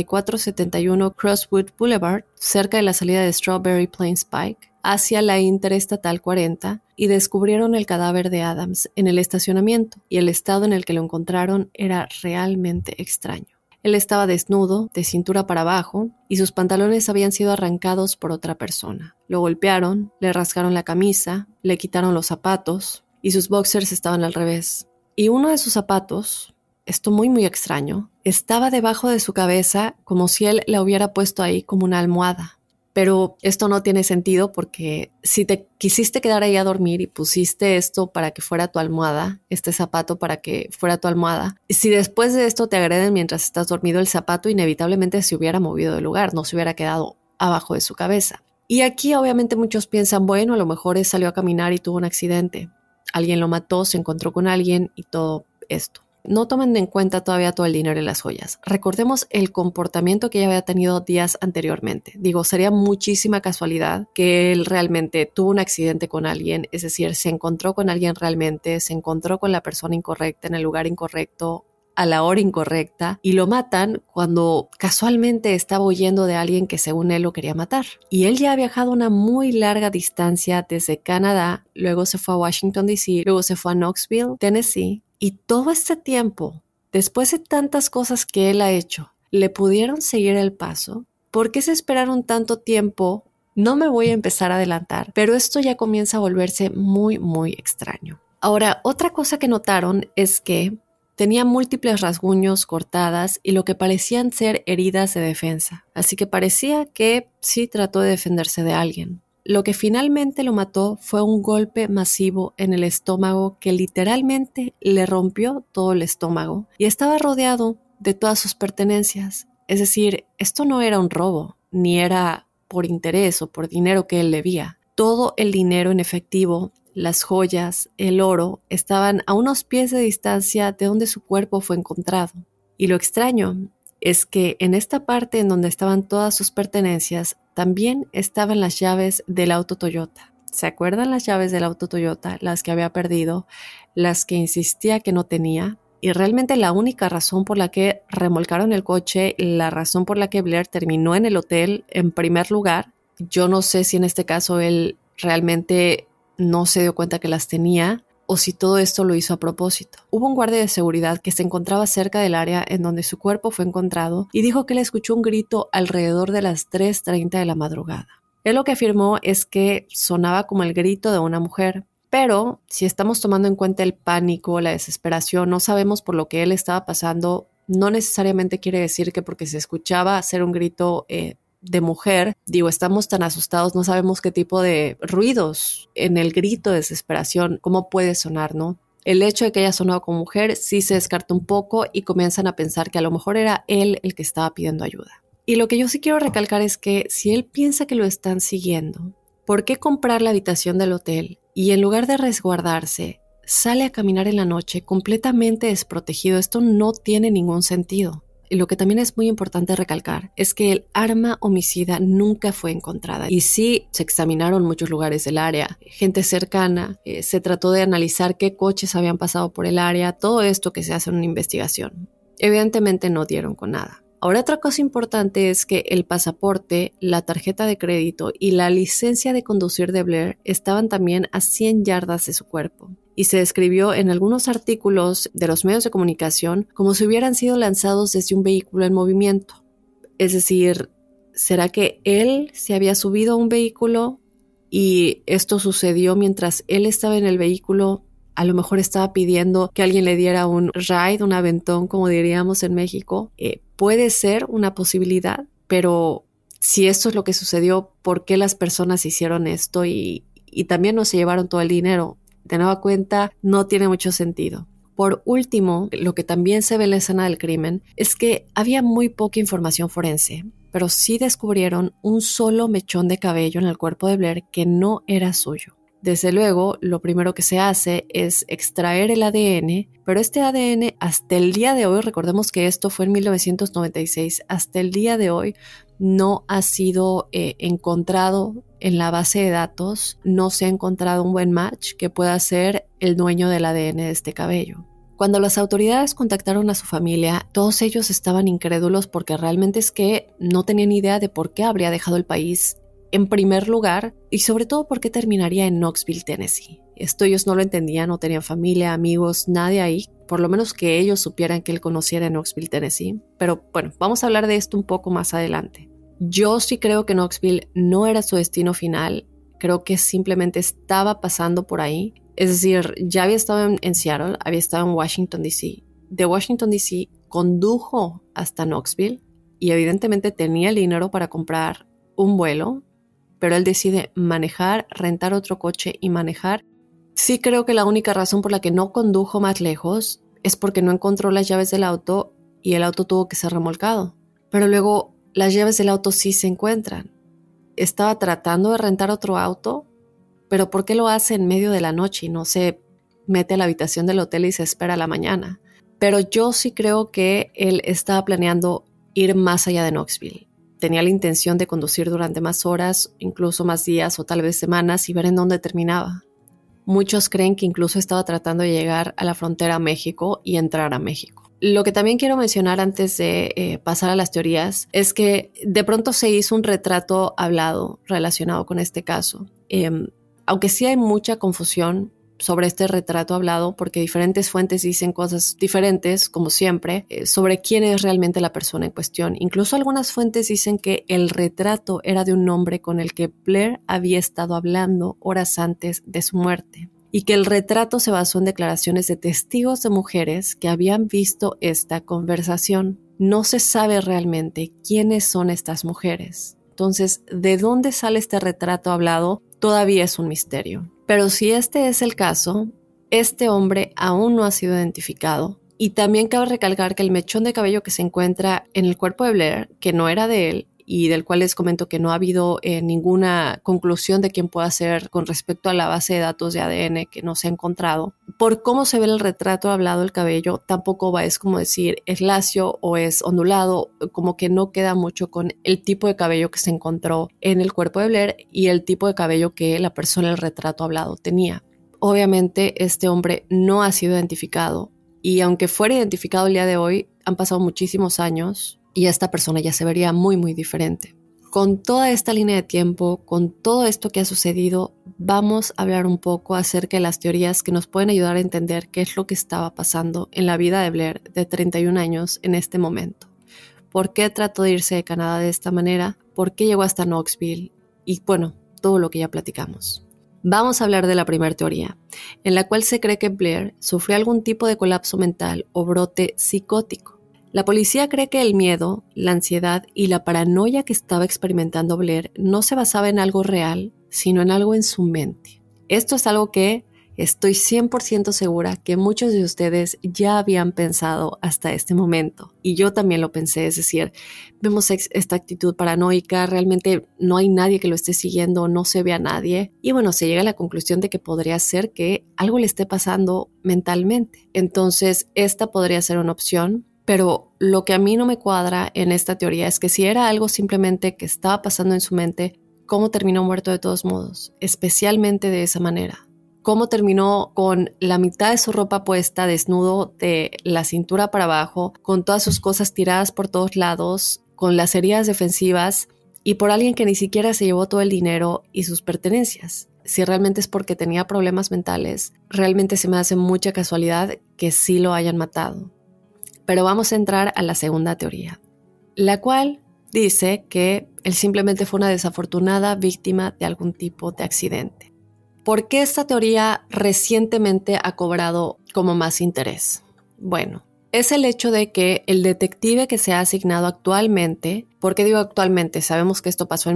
7471 Crosswood Boulevard, cerca de la salida de Strawberry Plains Pike, hacia la Interestatal 40, y descubrieron el cadáver de Adams en el estacionamiento, y el estado en el que lo encontraron era realmente extraño. Él estaba desnudo, de cintura para abajo, y sus pantalones habían sido arrancados por otra persona. Lo golpearon, le rasgaron la camisa, le quitaron los zapatos, y sus boxers estaban al revés. Y uno de sus zapatos, esto muy extraño, estaba debajo de su cabeza como si él la hubiera puesto ahí como una almohada. Pero esto no tiene sentido porque si te quisiste quedar ahí a dormir y pusiste esto para que fuera tu almohada, este zapato para que fuera tu almohada, si después de esto te agreden mientras estás dormido, el zapato inevitablemente se hubiera movido del lugar, no se hubiera quedado abajo de su cabeza. Y aquí obviamente muchos piensan, bueno, a lo mejor él salió a caminar y tuvo un accidente. Alguien lo mató, se encontró con alguien y todo esto. No tomen en cuenta todavía todo el dinero y las joyas. Recordemos el comportamiento que ella había tenido días anteriormente. Digo, sería muchísima casualidad que él realmente tuvo un accidente con alguien, es decir, se encontró con alguien realmente, se encontró con la persona incorrecta en el lugar incorrecto, a la hora incorrecta, y lo matan cuando casualmente estaba huyendo de alguien que según él lo quería matar. Y él ya ha viajado una muy larga distancia desde Canadá, luego se fue a Washington D.C., luego se fue a Knoxville, Tennessee, y todo este tiempo, después de tantas cosas que él ha hecho, ¿le pudieron seguir el paso? ¿Por qué se esperaron tanto tiempo? No me voy a empezar a adelantar, pero esto ya comienza a volverse muy extraño. Ahora, otra cosa que notaron es que tenía múltiples rasguños, cortadas y lo que parecían ser heridas de defensa. Así que parecía que sí trató de defenderse de alguien. Lo que finalmente lo mató fue un golpe masivo en el estómago que literalmente le rompió todo el estómago y estaba rodeado de todas sus pertenencias. Es decir, esto no era un robo, ni era por interés o por dinero que él debía. Todo el dinero en efectivo, las joyas, el oro, estaban a unos pies de distancia de donde su cuerpo fue encontrado. Y lo extraño es que en esta parte en donde estaban todas sus pertenencias, también estaban las llaves del auto Toyota. ¿Se acuerdan las llaves del auto Toyota? Las que había perdido, las que insistía que no tenía. Y realmente la única razón por la que remolcaron el coche, la razón por la que Blair terminó en el hotel en primer lugar, yo no sé si en este caso él realmente no se dio cuenta que las tenía o si todo esto lo hizo a propósito. Hubo un guardia de seguridad que se encontraba cerca del área en donde su cuerpo fue encontrado y dijo que le escuchó un grito alrededor de las 3:30 de la madrugada. Él lo que afirmó es que sonaba como el grito de una mujer, pero si estamos tomando en cuenta el pánico, la desesperación, no sabemos por lo que él estaba pasando, no necesariamente quiere decir que porque se escuchaba hacer un grito de mujer, digo, estamos tan asustados, no sabemos qué tipo de ruidos en el grito de desesperación, cómo puede sonar, ¿no? El hecho de que haya sonado como mujer sí se descarta un poco y comienzan a pensar que a lo mejor era él el que estaba pidiendo ayuda. Y lo que yo sí quiero recalcar es que si él piensa que lo están siguiendo, ¿por qué comprar la habitación del hotel y en lugar de resguardarse, sale a caminar en la noche completamente desprotegido? Esto no tiene ningún sentido. Y lo que también es muy importante recalcar es que el arma homicida nunca fue encontrada. Y sí, se examinaron muchos lugares del área, gente cercana, se trató de analizar qué coches habían pasado por el área, todo esto que se hace en una investigación. Evidentemente no dieron con nada. Ahora, otra cosa importante es que el pasaporte, la tarjeta de crédito y la licencia de conducir de Blair estaban también a 100 yardas de su cuerpo. Y se describió en algunos artículos de los medios de comunicación como si hubieran sido lanzados desde un vehículo en movimiento. Es decir, ¿será que él se había subido a un vehículo y esto sucedió mientras él estaba en el vehículo? A lo mejor estaba pidiendo que alguien le diera un ride, un aventón, como diríamos en México. Puede ser una posibilidad, pero si esto es lo que sucedió, ¿por qué las personas hicieron esto y también no se llevaron todo el dinero? De nueva cuenta, no tiene mucho sentido. Por último, lo que también se ve en la escena del crimen es que había muy poca información forense, pero sí descubrieron un solo mechón de cabello en el cuerpo de Blair que no era suyo. Desde luego, lo primero que se hace es extraer el ADN, pero este ADN hasta el día de hoy, recordemos que esto fue en 1996, hasta el día de hoy no ha sido encontrado en la base de datos, no se ha encontrado un buen match que pueda ser el dueño del ADN de este cabello. Cuando las autoridades contactaron a su familia, todos ellos estaban incrédulos porque realmente es que no tenían idea de por qué habría dejado el país en primer lugar y sobre todo por qué terminaría en Knoxville, Tennessee. Esto ellos no lo entendían, no tenían familia, amigos, nadie ahí, por lo menos que ellos supieran que él conociera en Knoxville, Tennessee. Pero bueno, vamos a hablar de esto un poco más adelante. Yo sí creo que Knoxville no era su destino final, creo que simplemente estaba pasando por ahí. Es decir, ya había estado en Seattle, había estado en Washington, D.C. De Washington, D.C. condujo hasta Knoxville y evidentemente tenía el dinero para comprar un vuelo, pero él decide manejar, rentar otro coche y manejar. Sí creo que la única razón por la que no condujo más lejos es porque no encontró las llaves del auto y el auto tuvo que ser remolcado. Pero luego las llaves del auto sí se encuentran. Estaba tratando de rentar otro auto, pero ¿por qué lo hace en medio de la noche y no se mete a la habitación del hotel y se espera a la mañana? Pero yo sí creo que él estaba planeando ir más allá de Knoxville. Tenía la intención de conducir durante más horas, incluso más días o tal vez semanas y ver en dónde terminaba. Muchos creen que incluso estaba tratando de llegar a la frontera a México y entrar a México. Lo que también quiero mencionar antes de pasar a las teorías es que de pronto se hizo un retrato hablado relacionado con este caso. Aunque sí hay mucha confusión sobre este retrato hablado porque diferentes fuentes dicen cosas diferentes, como siempre, sobre quién es realmente la persona en cuestión. Incluso algunas fuentes dicen que el retrato era de un hombre con el que Blair había estado hablando horas antes de su muerte y que el retrato se basó en declaraciones de testigos de mujeres que habían visto esta conversación. No se sabe realmente quiénes son estas mujeres. Entonces, ¿de dónde sale este retrato hablado? Todavía es un misterio. Pero si este es el caso, este hombre aún no ha sido identificado. Y también cabe recalcar que el mechón de cabello que se encuentra en el cuerpo de Blair, que no era de él, y del cual les comento que no ha habido ninguna conclusión de quién pueda ser con respecto a la base de datos de ADN que no se ha encontrado. Por cómo se ve el retrato hablado del cabello, tampoco es como decir es lacio o es ondulado, como que no queda mucho con el tipo de cabello que se encontró en el cuerpo de Blair y el tipo de cabello que la persona en el retrato hablado tenía. Obviamente este hombre no ha sido identificado y aunque fuera identificado el día de hoy, han pasado muchísimos años y esta persona ya se vería muy, muy diferente. Con toda esta línea de tiempo, con todo esto que ha sucedido, vamos a hablar un poco acerca de las teorías que nos pueden ayudar a entender qué es lo que estaba pasando en la vida de Blair de 31 años en este momento. ¿Por qué trató de irse de Canadá de esta manera? ¿Por qué llegó hasta Knoxville? Y bueno, todo lo que ya platicamos. Vamos a hablar de la primera teoría, en la cual se cree que Blair sufrió algún tipo de colapso mental o brote psicótico. La policía cree que el miedo, la ansiedad y la paranoia que estaba experimentando Blair no se basaba en algo real, sino en algo en su mente. Esto es algo que estoy 100% segura que muchos de ustedes ya habían pensado hasta este momento. Y yo también lo pensé, es decir, vemos esta actitud paranoica, realmente no hay nadie que lo esté siguiendo, no se ve a nadie. Y bueno, se llega a la conclusión de que podría ser que algo le esté pasando mentalmente. Entonces, esta podría ser una opción. Pero lo que a mí no me cuadra en esta teoría es que si era algo simplemente que estaba pasando en su mente, ¿cómo terminó muerto de todos modos? Especialmente de esa manera. ¿Cómo terminó con la mitad de su ropa puesta, desnudo de la cintura para abajo, con todas sus cosas tiradas por todos lados, con las heridas defensivas y por alguien que ni siquiera se llevó todo el dinero y sus pertenencias? Si realmente es porque tenía problemas mentales, realmente se me hace mucha casualidad que sí lo hayan matado. Pero vamos a entrar a la segunda teoría, la cual dice que él simplemente fue una desafortunada víctima de algún tipo de accidente. ¿Por qué esta teoría recientemente ha cobrado como más interés? Bueno, es el hecho de que el detective que se ha asignado actualmente, ¿por qué digo actualmente? Sabemos que esto pasó en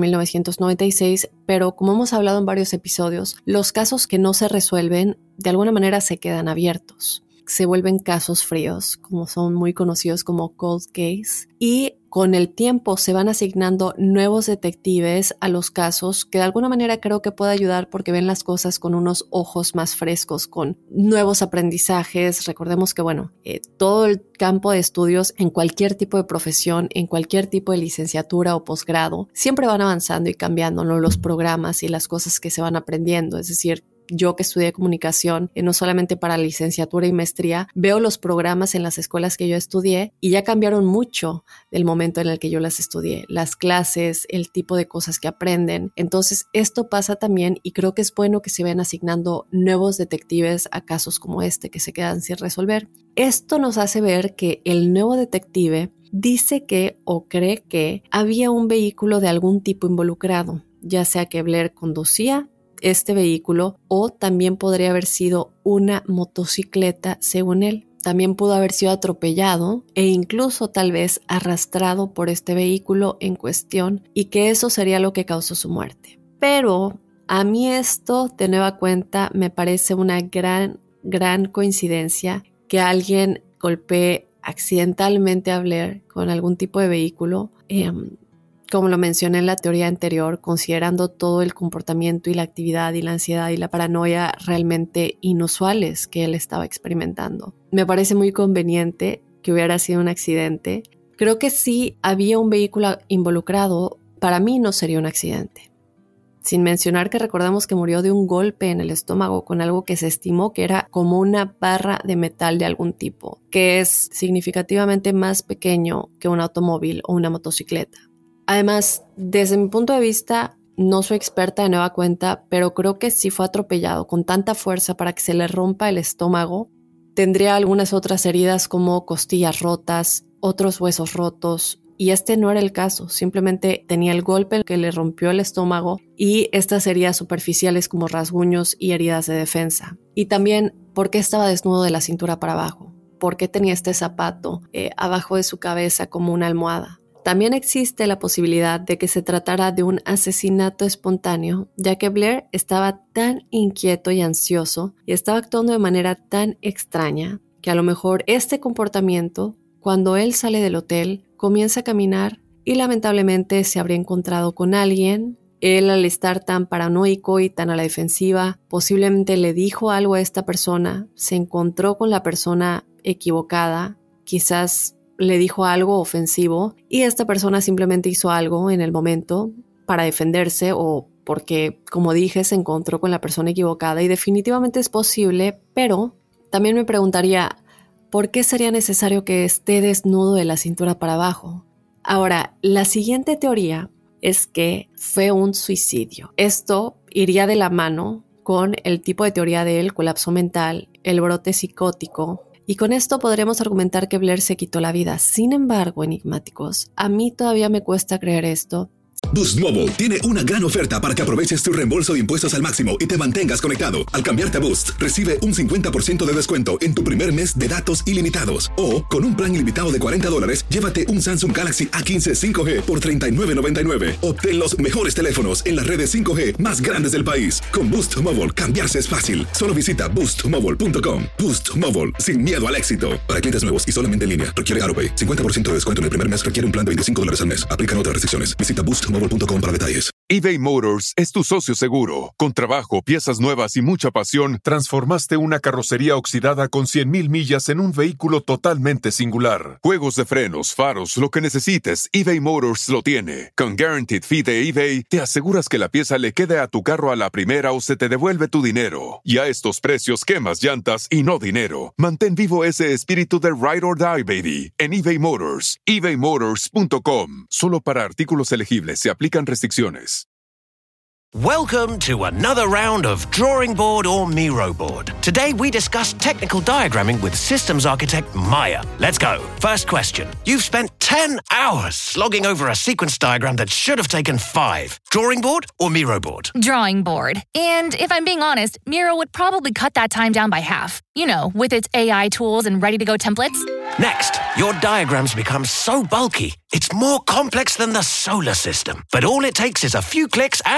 1996, pero como hemos hablado en varios episodios, los casos que no se resuelven de alguna manera se quedan abiertos. Se vuelven casos fríos, como son muy conocidos como cold case. Y con el tiempo se van asignando nuevos detectives a los casos, que de alguna manera creo que puede ayudar porque ven las cosas con unos ojos más frescos, con nuevos aprendizajes. Recordemos que, todo el campo de estudios en cualquier tipo de profesión, en cualquier tipo de licenciatura o posgrado, siempre van avanzando y cambiando, ¿no? Los programas y las cosas que se van aprendiendo. Es decir, yo que estudié comunicación, no solamente para licenciatura y maestría, veo los programas en las escuelas que yo estudié y ya cambiaron mucho del momento en el que yo las estudié. Las clases, el tipo de cosas que aprenden. Entonces, esto pasa también y creo que es bueno que se vayan asignando nuevos detectives a casos como este que se quedan sin resolver. Esto nos hace ver que el nuevo detective dice que o cree que había un vehículo de algún tipo involucrado, ya sea que Blair conducía este vehículo o también podría haber sido una motocicleta, según él. También pudo haber sido atropellado e incluso tal vez arrastrado por este vehículo en cuestión y que eso sería lo que causó su muerte. Pero a mí esto, de nueva cuenta, me parece una gran coincidencia que alguien golpee accidentalmente a Blair con algún tipo de vehículo, como lo mencioné en la teoría anterior, considerando todo el comportamiento y la actividad y la ansiedad y la paranoia realmente inusuales que él estaba experimentando. Me parece muy conveniente que hubiera sido un accidente. Creo que si había un vehículo involucrado, para mí no sería un accidente. Sin mencionar que recordamos que murió de un golpe en el estómago con algo que se estimó que era como una barra de metal de algún tipo, que es significativamente más pequeño que un automóvil o una motocicleta. Además, desde mi punto de vista, no soy experta de nueva cuenta, pero creo que si fue atropellado con tanta fuerza para que se le rompa el estómago, tendría algunas otras heridas como costillas rotas, otros huesos rotos, y este no era el caso, simplemente tenía el golpe que le rompió el estómago y estas heridas superficiales como rasguños y heridas de defensa. Y también, ¿por qué estaba desnudo de la cintura para abajo? ¿Por qué tenía este zapato abajo de su cabeza como una almohada? También existe la posibilidad de que se tratara de un asesinato espontáneo, ya que Blair estaba tan inquieto y ansioso y estaba actuando de manera tan extraña que a lo mejor este comportamiento, cuando él sale del hotel, comienza a caminar y lamentablemente se habría encontrado con alguien. Él, al estar tan paranoico y tan a la defensiva, posiblemente le dijo algo a esta persona, se encontró con la persona equivocada, quizás le dijo algo ofensivo y esta persona simplemente hizo algo en el momento para defenderse o porque, como dije, se encontró con la persona equivocada y definitivamente es posible, pero también me preguntaría, ¿por qué sería necesario que esté desnudo de la cintura para abajo? Ahora, la siguiente teoría es que fue un suicidio. Esto iría de la mano con el tipo de teoría del colapso mental, el brote psicótico, y con esto podremos argumentar que Blair se quitó la vida. Sin embargo, enigmáticos, a mí todavía me cuesta creer esto. Boost Mobile tiene una gran oferta para que aproveches tu reembolso de impuestos al máximo y te mantengas conectado. Al cambiarte a Boost, recibe un 50% de descuento en tu primer mes de datos ilimitados. O, con un plan ilimitado de $40, llévate un Samsung Galaxy A15 5G por $39.99. Obtén los mejores teléfonos en las redes 5G más grandes del país. Con Boost Mobile, cambiarse es fácil. Solo visita boostmobile.com. Boost Mobile, sin miedo al éxito. Para clientes nuevos y solamente en línea, requiere AutoPay. 50% de descuento en el primer mes requiere un plan de $25 al mes. Aplican otras restricciones. Visita boostmobile.com para detalles. eBay Motors es tu socio seguro. Con trabajo, piezas nuevas y mucha pasión, transformaste una carrocería oxidada con 100,000 millas en un vehículo totalmente singular. Juegos de frenos, faros, lo que necesites, eBay Motors lo tiene. Con Guaranteed Fee de eBay, te aseguras que la pieza le quede a tu carro a la primera o se te devuelve tu dinero. Y a estos precios, quemas llantas y no dinero. Mantén vivo ese espíritu de Ride or Die, baby, en eBay Motors. ebaymotors.com. Solo para artículos elegibles se aplican restricciones. Welcome to another round of Drawing Board or Miro Board. Today we discuss technical diagramming with systems architect Maya. Let's go. First question. You've spent 10 hours slogging over a sequence diagram that should have taken 5. Drawing board or Miro board? Drawing board. And if I'm being honest, Miro would probably cut that time down by half. You know, with its AI tools and ready-to-go templates. Next, your diagrams become so bulky, it's more complex than the solar system. But all it takes is a few clicks and... It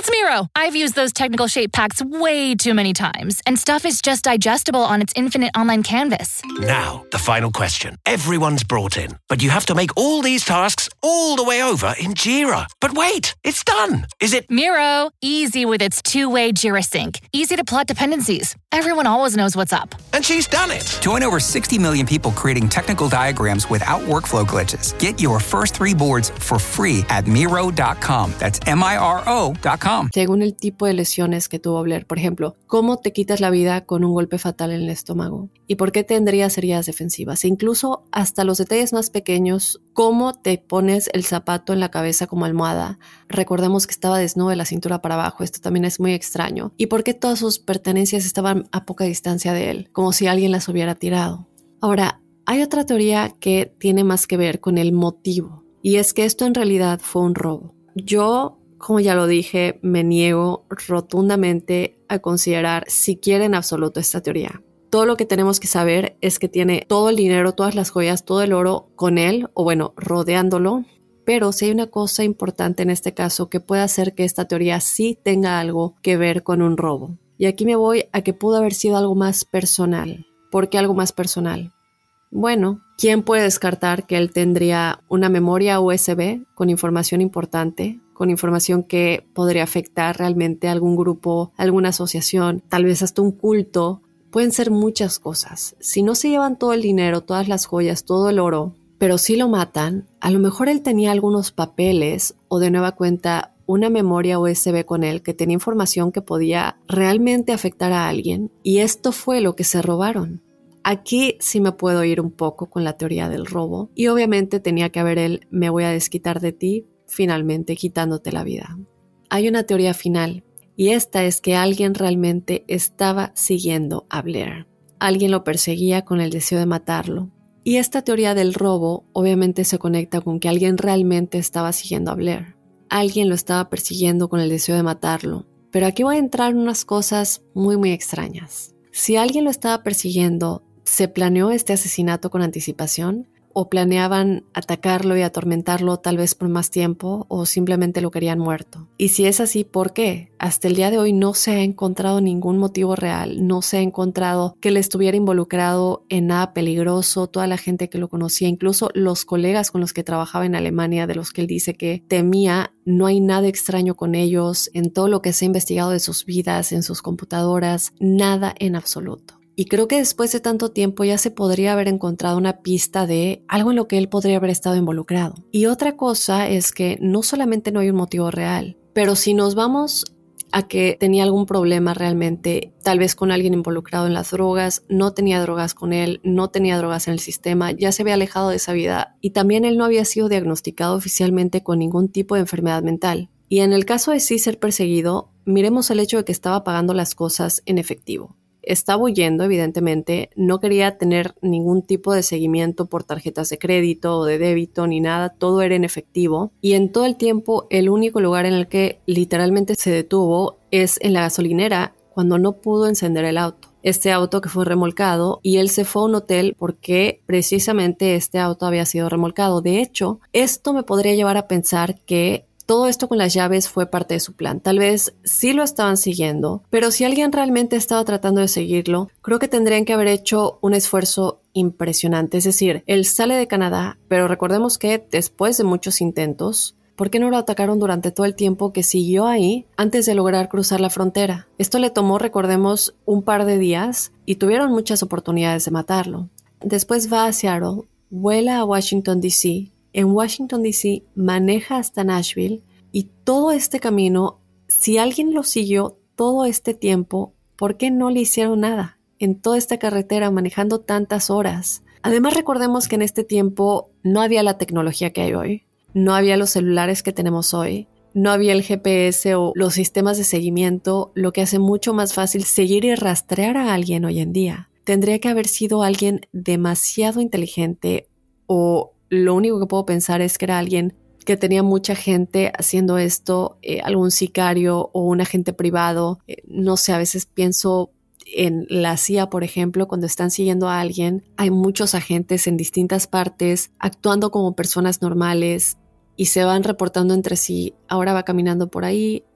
It's Miro. I've used those technical shape packs way too many times, and stuff is just digestible on its infinite online canvas. Now, the final question. Everyone's brought in, but you have to make all these tasks all the way over in Jira. But wait, it's done. Is it? Miro, easy with its two-way Jira sync. Easy to plot dependencies. Everyone always knows what's up. And she's done it. Join over 60 million people creating technical diagrams without workflow glitches. Get your first 3 boards for free at Miro.com. That's MIRO.com. Según el tipo de lesiones que tuvo Blair, por ejemplo, ¿cómo te quitas la vida con un golpe fatal en el estómago? ¿Y por qué tendrías heridas defensivas? E incluso hasta los detalles más pequeños, ¿cómo te pones el zapato en la cabeza como almohada? Recordemos que estaba desnudo de la cintura para abajo, esto también es muy extraño. ¿Y por qué todas sus pertenencias estaban a poca distancia de él? Como si alguien las hubiera tirado. Ahora, hay otra teoría que tiene más que ver con el motivo, y es que esto en realidad fue un robo. Yo, como ya lo dije, me niego rotundamente a considerar siquiera en absoluto esta teoría. Todo lo que tenemos que saber es que tiene todo el dinero, todas las joyas, todo el oro con él, o bueno, rodeándolo. Pero si hay una cosa importante en este caso que puede hacer que esta teoría sí tenga algo que ver con un robo. Y aquí me voy a que pudo haber sido algo más personal. ¿Por qué algo más personal? Bueno, ¿quién puede descartar que él tendría una memoria USB con información importante, con información que podría afectar realmente a algún grupo, alguna asociación, tal vez hasta un culto? Pueden ser muchas cosas. Si no se llevan todo el dinero, todas las joyas, todo el oro, pero si lo matan, a lo mejor él tenía algunos papeles o de nueva cuenta una memoria USB con él que tenía información que podía realmente afectar a alguien, y esto fue lo que se robaron. Aquí sí me puedo ir un poco con la teoría del robo, y obviamente tenía que haber el me voy a desquitar de ti, finalmente quitándote la vida. Hay una teoría final, y esta es que alguien realmente estaba siguiendo a Blair. Alguien lo perseguía con el deseo de matarlo. Y esta teoría del robo obviamente se conecta con que alguien realmente estaba siguiendo a Blair. Alguien lo estaba persiguiendo con el deseo de matarlo. Pero aquí voy a entrar en unas cosas muy muy extrañas. Si alguien lo estaba persiguiendo, ¿se planeó este asesinato con anticipación? ¿O planeaban atacarlo y atormentarlo tal vez por más tiempo? ¿O simplemente lo querían muerto? Y si es así, ¿por qué? Hasta el día de hoy no se ha encontrado ningún motivo real. No se ha encontrado que él estuviera involucrado en nada peligroso. Toda la gente que lo conocía, incluso los colegas con los que trabajaba en Alemania, de los que él dice que temía, no hay nada extraño con ellos. En todo lo que se ha investigado de sus vidas, en sus computadoras, nada en absoluto. Y creo que después de tanto tiempo ya se podría haber encontrado una pista de algo en lo que él podría haber estado involucrado. Y otra cosa es que no solamente no hay un motivo real, pero si nos vamos a que tenía algún problema realmente, tal vez con alguien involucrado en las drogas, no tenía drogas con él, no tenía drogas en el sistema, ya se había alejado de esa vida, y también él no había sido diagnosticado oficialmente con ningún tipo de enfermedad mental. Y en el caso de sí ser perseguido, miremos el hecho de que estaba pagando las cosas en efectivo. Estaba huyendo, evidentemente, no quería tener ningún tipo de seguimiento por tarjetas de crédito o de débito ni nada, todo era en efectivo. Y en todo el tiempo, el único lugar en el que literalmente se detuvo es en la gasolinera, cuando no pudo encender el auto. Este auto que fue remolcado, y él se fue a un hotel porque precisamente este auto había sido remolcado. De hecho, esto me podría llevar a pensar que todo esto con las llaves fue parte de su plan. Tal vez sí lo estaban siguiendo, pero si alguien realmente estaba tratando de seguirlo, creo que tendrían que haber hecho un esfuerzo impresionante. Es decir, él sale de Canadá, pero recordemos que después de muchos intentos, ¿por qué no lo atacaron durante todo el tiempo que siguió ahí antes de lograr cruzar la frontera? Esto le tomó, recordemos, un par de días y tuvieron muchas oportunidades de matarlo. Después va a Seattle, vuela a Washington, D.C., en Washington, D.C., maneja hasta Nashville, y todo este camino, si alguien lo siguió todo este tiempo, ¿por qué no le hicieron nada en toda esta carretera manejando tantas horas? Además, recordemos que en este tiempo no había la tecnología que hay hoy, no había los celulares que tenemos hoy, no había el GPS o los sistemas de seguimiento, lo que hace mucho más fácil seguir y rastrear a alguien hoy en día. Tendría que haber sido alguien demasiado inteligente, o lo único que puedo pensar es que era alguien que tenía mucha gente haciendo esto, algún sicario o un agente privado. No sé, a veces pienso en la CIA, por ejemplo, cuando están siguiendo a alguien, hay muchos agentes en distintas partes actuando como personas normales y se van reportando entre sí. Ahora va caminando por ahí,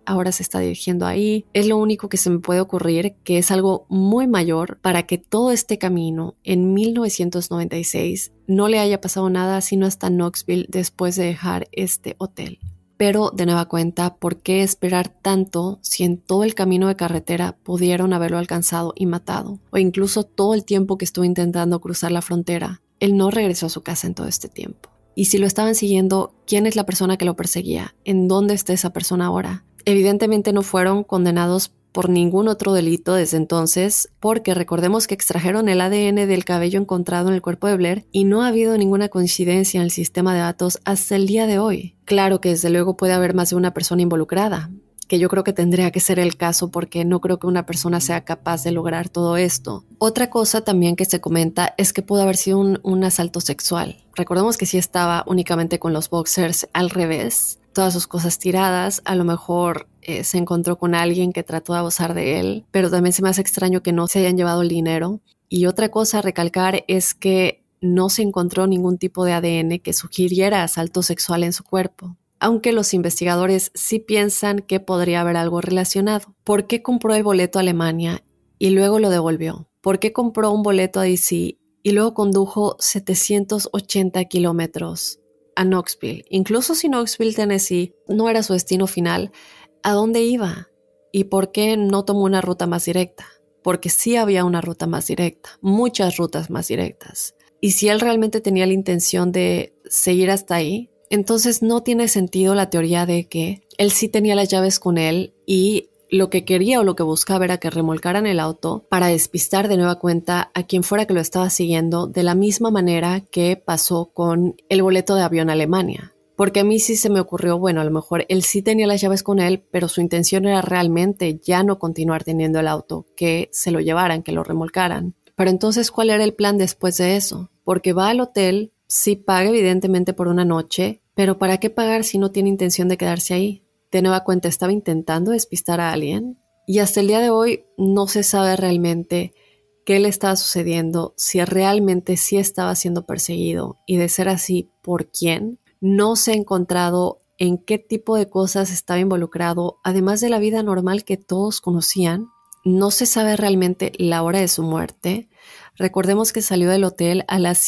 ahora se está dirigiendo ahí. Es lo único que se me puede ocurrir, que es algo muy mayor para que todo este camino en 1996 no le haya pasado nada sino hasta Knoxville después de dejar este hotel. Pero de nueva cuenta, ¿por qué esperar tanto si en todo el camino de carretera pudieron haberlo alcanzado y matado? O incluso todo el tiempo que estuvo intentando cruzar la frontera, él no regresó a su casa en todo este tiempo. Y si lo estaban siguiendo, ¿quién es la persona que lo perseguía? ¿En dónde está esa persona ahora? Evidentemente no fueron condenados por ningún otro delito desde entonces, porque recordemos que extrajeron el ADN del cabello encontrado en el cuerpo de Blair y no ha habido ninguna coincidencia en el sistema de datos hasta el día de hoy. Claro que desde luego puede haber más de una persona involucrada, que yo creo que tendría que ser el caso porque no creo que una persona sea capaz de lograr todo esto. Otra cosa también que se comenta es que pudo haber sido un asalto sexual. Recordemos que sí estaba únicamente con los boxers al revés, todas sus cosas tiradas, a lo mejor se encontró con alguien que trató de abusar de él, pero también se me hace extraño que no se hayan llevado el dinero. Y otra cosa a recalcar es que no se encontró ningún tipo de ADN que sugiriera asalto sexual en su cuerpo, aunque los investigadores sí piensan que podría haber algo relacionado. ¿Por qué compró el boleto a Alemania y luego lo devolvió? ¿Por qué compró un boleto a DC y luego condujo 780 kilómetros a Knoxville? Incluso si Knoxville, Tennessee, no era su destino final, ¿a dónde iba? ¿Y por qué no tomó una ruta más directa? Porque sí había una ruta más directa, muchas rutas más directas. Y si él realmente tenía la intención de seguir hasta ahí, entonces no tiene sentido la teoría de que él sí tenía las llaves con él y lo que quería o lo que buscaba era que remolcaran el auto para despistar de nueva cuenta a quien fuera que lo estaba siguiendo, de la misma manera que pasó con el boleto de avión a Alemania. Porque a mí sí se me ocurrió, bueno, a lo mejor él sí tenía las llaves con él, pero su intención era realmente ya no continuar teniendo el auto, que se lo llevaran, que lo remolcaran. Pero entonces, ¿cuál era el plan después de eso? Porque va al hotel, sí paga evidentemente por una noche, pero ¿para qué pagar si no tiene intención de quedarse ahí? De nueva cuenta, ¿estaba intentando despistar a alguien? Y hasta el día de hoy no se sabe realmente qué le estaba sucediendo, si realmente sí estaba siendo perseguido y de ser así, ¿por quién? No se ha encontrado en qué tipo de cosas estaba involucrado, además de la vida normal que todos conocían. No se sabe realmente la hora de su muerte. Recordemos que salió del hotel a las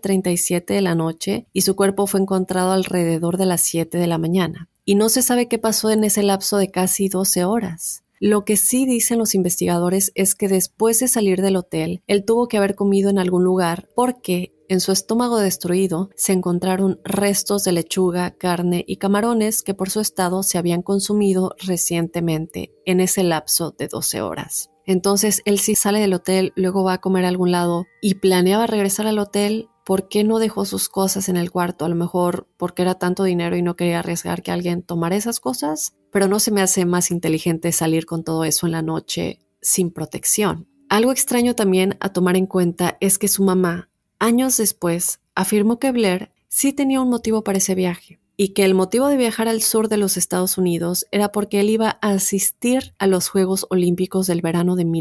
7:37 de la noche y su cuerpo fue encontrado alrededor de las 7 de la mañana. Y no se sabe qué pasó en ese lapso de casi 12 horas. Lo que sí dicen los investigadores es que después de salir del hotel, él tuvo que haber comido en algún lugar porque en su estómago destruido se encontraron restos de lechuga, carne y camarones que por su estado se habían consumido recientemente en ese lapso de 12 horas. Entonces él sí sale del hotel, luego va a comer a algún lado y planeaba regresar al hotel. ¿Por qué no dejó sus cosas en el cuarto? A lo mejor porque era tanto dinero y no quería arriesgar que alguien tomara esas cosas, pero no se me hace más inteligente salir con todo eso en la noche sin protección. Algo extraño también a tomar en cuenta es que su mamá, años después, afirmó que Blair sí tenía un motivo para ese viaje y que el motivo de viajar al sur de los Estados Unidos era porque él iba a asistir a los Juegos Olímpicos del verano de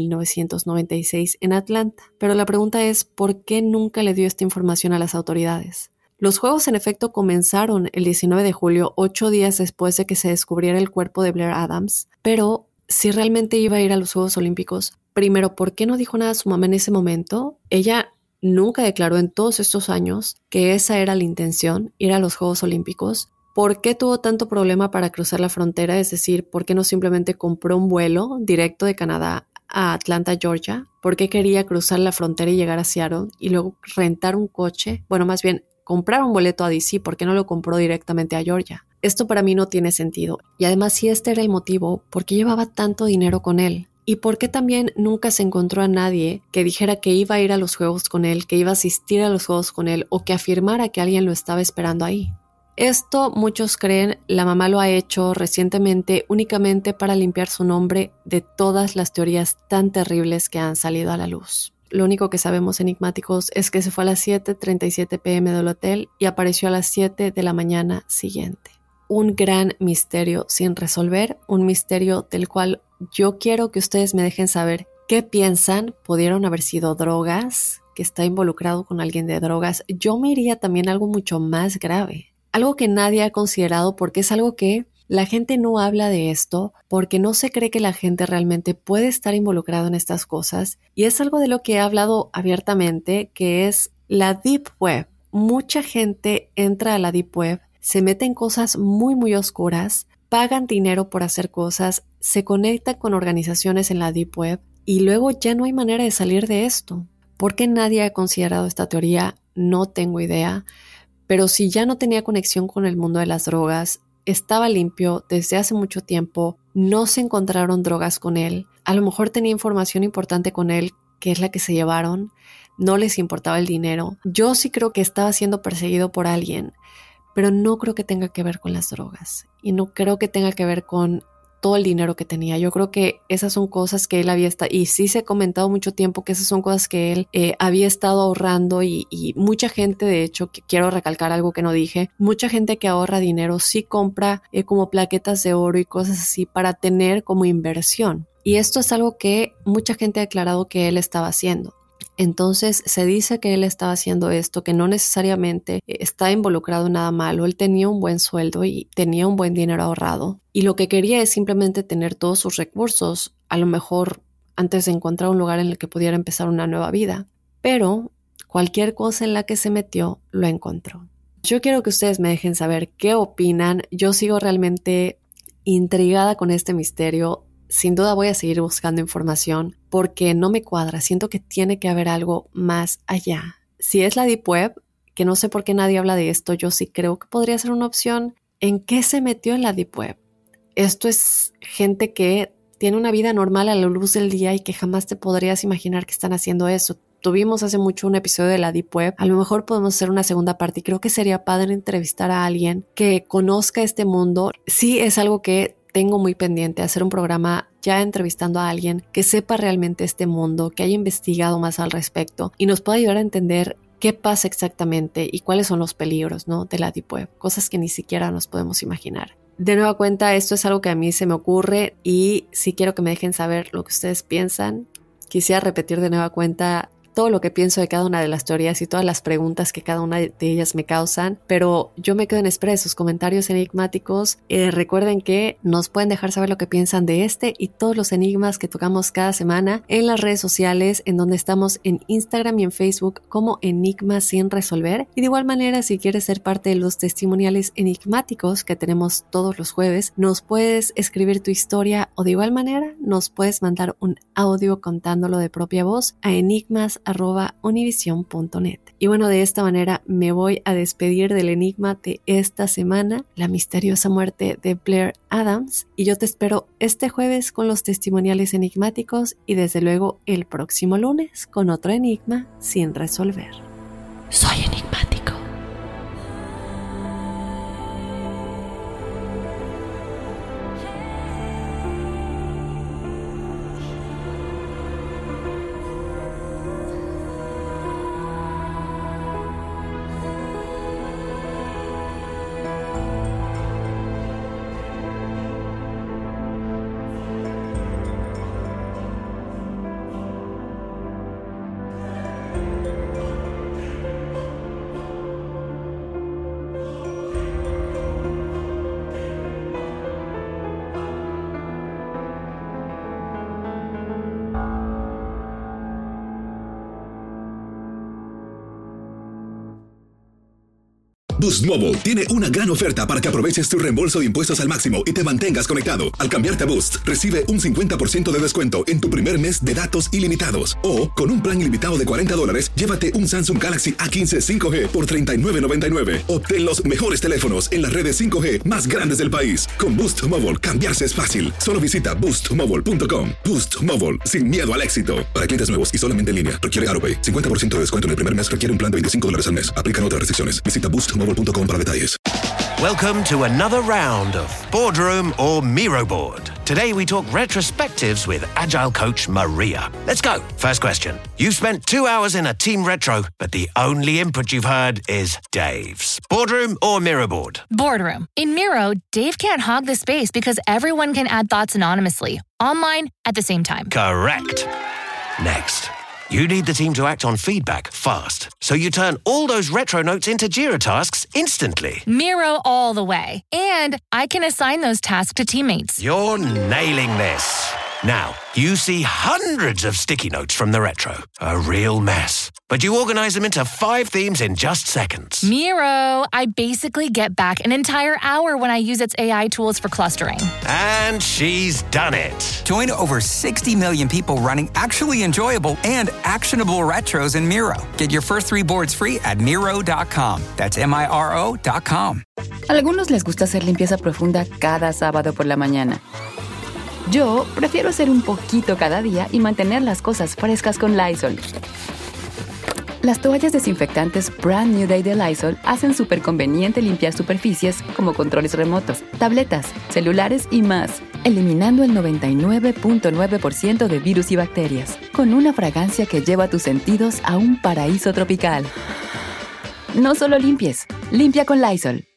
1996 en Atlanta. Pero la pregunta es, ¿por qué nunca le dio esta información a las autoridades? Los Juegos en efecto comenzaron el 19 de julio, 8 días después de que se descubriera el cuerpo de Blair Adams, pero si realmente iba a ir a los Juegos Olímpicos, primero, ¿por qué no dijo nada a su mamá en ese momento? Ella nunca declaró en todos estos años que esa era la intención, ir a los Juegos Olímpicos. ¿Por qué tuvo tanto problema para cruzar la frontera? Es decir, ¿por qué no simplemente compró un vuelo directo de Canadá a Atlanta, Georgia? ¿Por qué quería cruzar la frontera y llegar a Seattle y luego rentar un coche? Bueno, más bien, comprar un boleto a DC. ¿Por qué no lo compró directamente a Georgia? Esto para mí no tiene sentido. Y además, si este era el motivo, ¿por qué llevaba tanto dinero con él? ¿Y por qué también nunca se encontró a nadie que dijera que iba a ir a los juegos con él, que iba a asistir a los juegos con él o que afirmara que alguien lo estaba esperando ahí? Esto, muchos creen, la mamá lo ha hecho recientemente únicamente para limpiar su nombre de todas las teorías tan terribles que han salido a la luz. Lo único que sabemos, enigmáticos, es que se fue a las 7:37 p.m. del hotel y apareció a las 7 de la mañana siguiente. Un gran misterio sin resolver, un misterio del cual yo quiero que ustedes me dejen saber qué piensan. ¿Pudieron haber sido drogas? ¿Que está involucrado con alguien de drogas? Yo me iría también a algo mucho más grave. Algo que nadie ha considerado porque es algo que La gente no habla de esto porque no se cree que la gente realmente puede estar involucrada en estas cosas, y es algo de lo que he hablado abiertamente, que es la Deep Web. Mucha gente entra a la Deep Web, se mete en cosas muy muy oscuras, pagan dinero por hacer cosas, se conectan con organizaciones en la Deep Web y luego ya no hay manera de salir de esto. ¿Por qué nadie ha considerado esta teoría? No tengo idea, pero si ya no tenía conexión con el mundo de las drogas, estaba limpio desde hace mucho tiempo, no se encontraron drogas con él, a lo mejor tenía información importante con él, que es la que se llevaron, no les importaba el dinero. Yo sí creo que estaba siendo perseguido por alguien, pero no creo que tenga que ver con las drogas y no creo que tenga que ver con todo el dinero que tenía. Yo creo que esas son cosas que él había estado, y sí se ha comentado mucho tiempo que esas son cosas que él había estado ahorrando y mucha gente, de hecho, que quiero recalcar algo que no dije, mucha gente que ahorra dinero sí compra como plaquetas de oro y cosas así para tener como inversión. Y esto es algo que mucha gente ha declarado que él estaba haciendo. Entonces se dice que él estaba haciendo esto, que no necesariamente está involucrado en nada malo. Él tenía un buen sueldo y tenía un buen dinero ahorrado. Y lo que quería es simplemente tener todos sus recursos, a lo mejor antes de encontrar un lugar en el que pudiera empezar una nueva vida. Pero cualquier cosa en la que se metió, lo encontró. Yo quiero que ustedes me dejen saber qué opinan. Yo sigo realmente intrigada con este misterio. Sin duda voy a seguir buscando información porque no me cuadra. Siento que tiene que haber algo más allá. Si es la Deep Web, que no sé por qué nadie habla de esto, yo sí creo que podría ser una opción. ¿En qué se metió en la Deep Web? Esto es gente que tiene una vida normal a la luz del día y que jamás te podrías imaginar que están haciendo eso. Tuvimos hace mucho un episodio de la Deep Web. A lo mejor podemos hacer una segunda parte y creo que sería padre entrevistar a alguien que conozca este mundo. Sí, es algo que tengo muy pendiente, hacer un programa ya entrevistando a alguien que sepa realmente este mundo, que haya investigado más al respecto y nos pueda ayudar a entender qué pasa exactamente y cuáles son los peligros, ¿no?, de la Deep Web, cosas que ni siquiera nos podemos imaginar. De nueva cuenta, esto es algo que a mí se me ocurre y sí quiero que me dejen saber lo que ustedes piensan. Quisiera repetir de nueva cuenta todo lo que pienso de cada una de las teorías y todas las preguntas que cada una de ellas me causan, pero yo me quedo en espera de sus comentarios enigmáticos. Recuerden que nos pueden dejar saber lo que piensan de este y todos los enigmas que tocamos cada semana en las redes sociales, en donde estamos en Instagram y en Facebook como Enigmas sin resolver. Y de igual manera, si quieres ser parte de los testimoniales enigmáticos que tenemos todos los jueves, nos puedes escribir tu historia o de igual manera nos puedes mandar un audio contándolo de propia voz a enigmas@univision.net. Y bueno, de esta manera me voy a despedir del enigma de esta semana, la misteriosa muerte de Blair Adams, y yo te espero este jueves con los testimoniales enigmáticos y desde luego el próximo lunes con otro enigma sin resolver. Soy enigmático. Boost Mobile tiene una gran oferta para que aproveches tu reembolso de impuestos al máximo y te mantengas conectado. Al cambiarte a Boost, recibe un 50% de descuento en tu primer mes de datos ilimitados. O, con un plan ilimitado de $40, llévate un Samsung Galaxy A15 5G por $39.99. Obtén los mejores teléfonos en las redes 5G más grandes del país. Con Boost Mobile, cambiarse es fácil. Solo visita boostmobile.com. Boost Mobile, sin miedo al éxito. Para clientes nuevos y solamente en línea, requiere AutoPay. 50% de descuento en el primer mes requiere un plan de $25 al mes. Aplican otras restricciones. Visita boostmobile.com para detalles. Welcome to another round of Boardroom or Miro Board. Today we talk retrospectives with Agile coach Maria. Let's go. First question. You've spent 2 hours in a team retro, but the only input you've heard is Dave's. Boardroom or Miro Board? Boardroom. In Miro, Dave can't hog the space because everyone can add thoughts anonymously, online at the same time. Correct. Next. You need the team to act on feedback fast, so you turn all those retro notes into Jira tasks instantly. Miro all the way. And I can assign those tasks to teammates. You're nailing this. Now, you see hundreds of sticky notes from the retro. A real mess. But you organize them into 5 themes in just seconds. Miro, I basically get back an entire hour when I use its AI tools for clustering. And she's done it. Join over 60 million people running actually enjoyable and actionable retros in Miro. Get your first 3 boards free at Miro.com. That's Miro.com. Algunos les gusta hacer limpieza profunda cada sábado por la mañana. Yo prefiero hacer un poquito cada día y mantener las cosas frescas con Lysol. Las toallas desinfectantes Brand New Day de Lysol hacen súper conveniente limpiar superficies como controles remotos, tabletas, celulares y más, eliminando el 99.9% de virus y bacterias, con una fragancia que lleva tus sentidos a un paraíso tropical. No solo limpies, limpia con Lysol.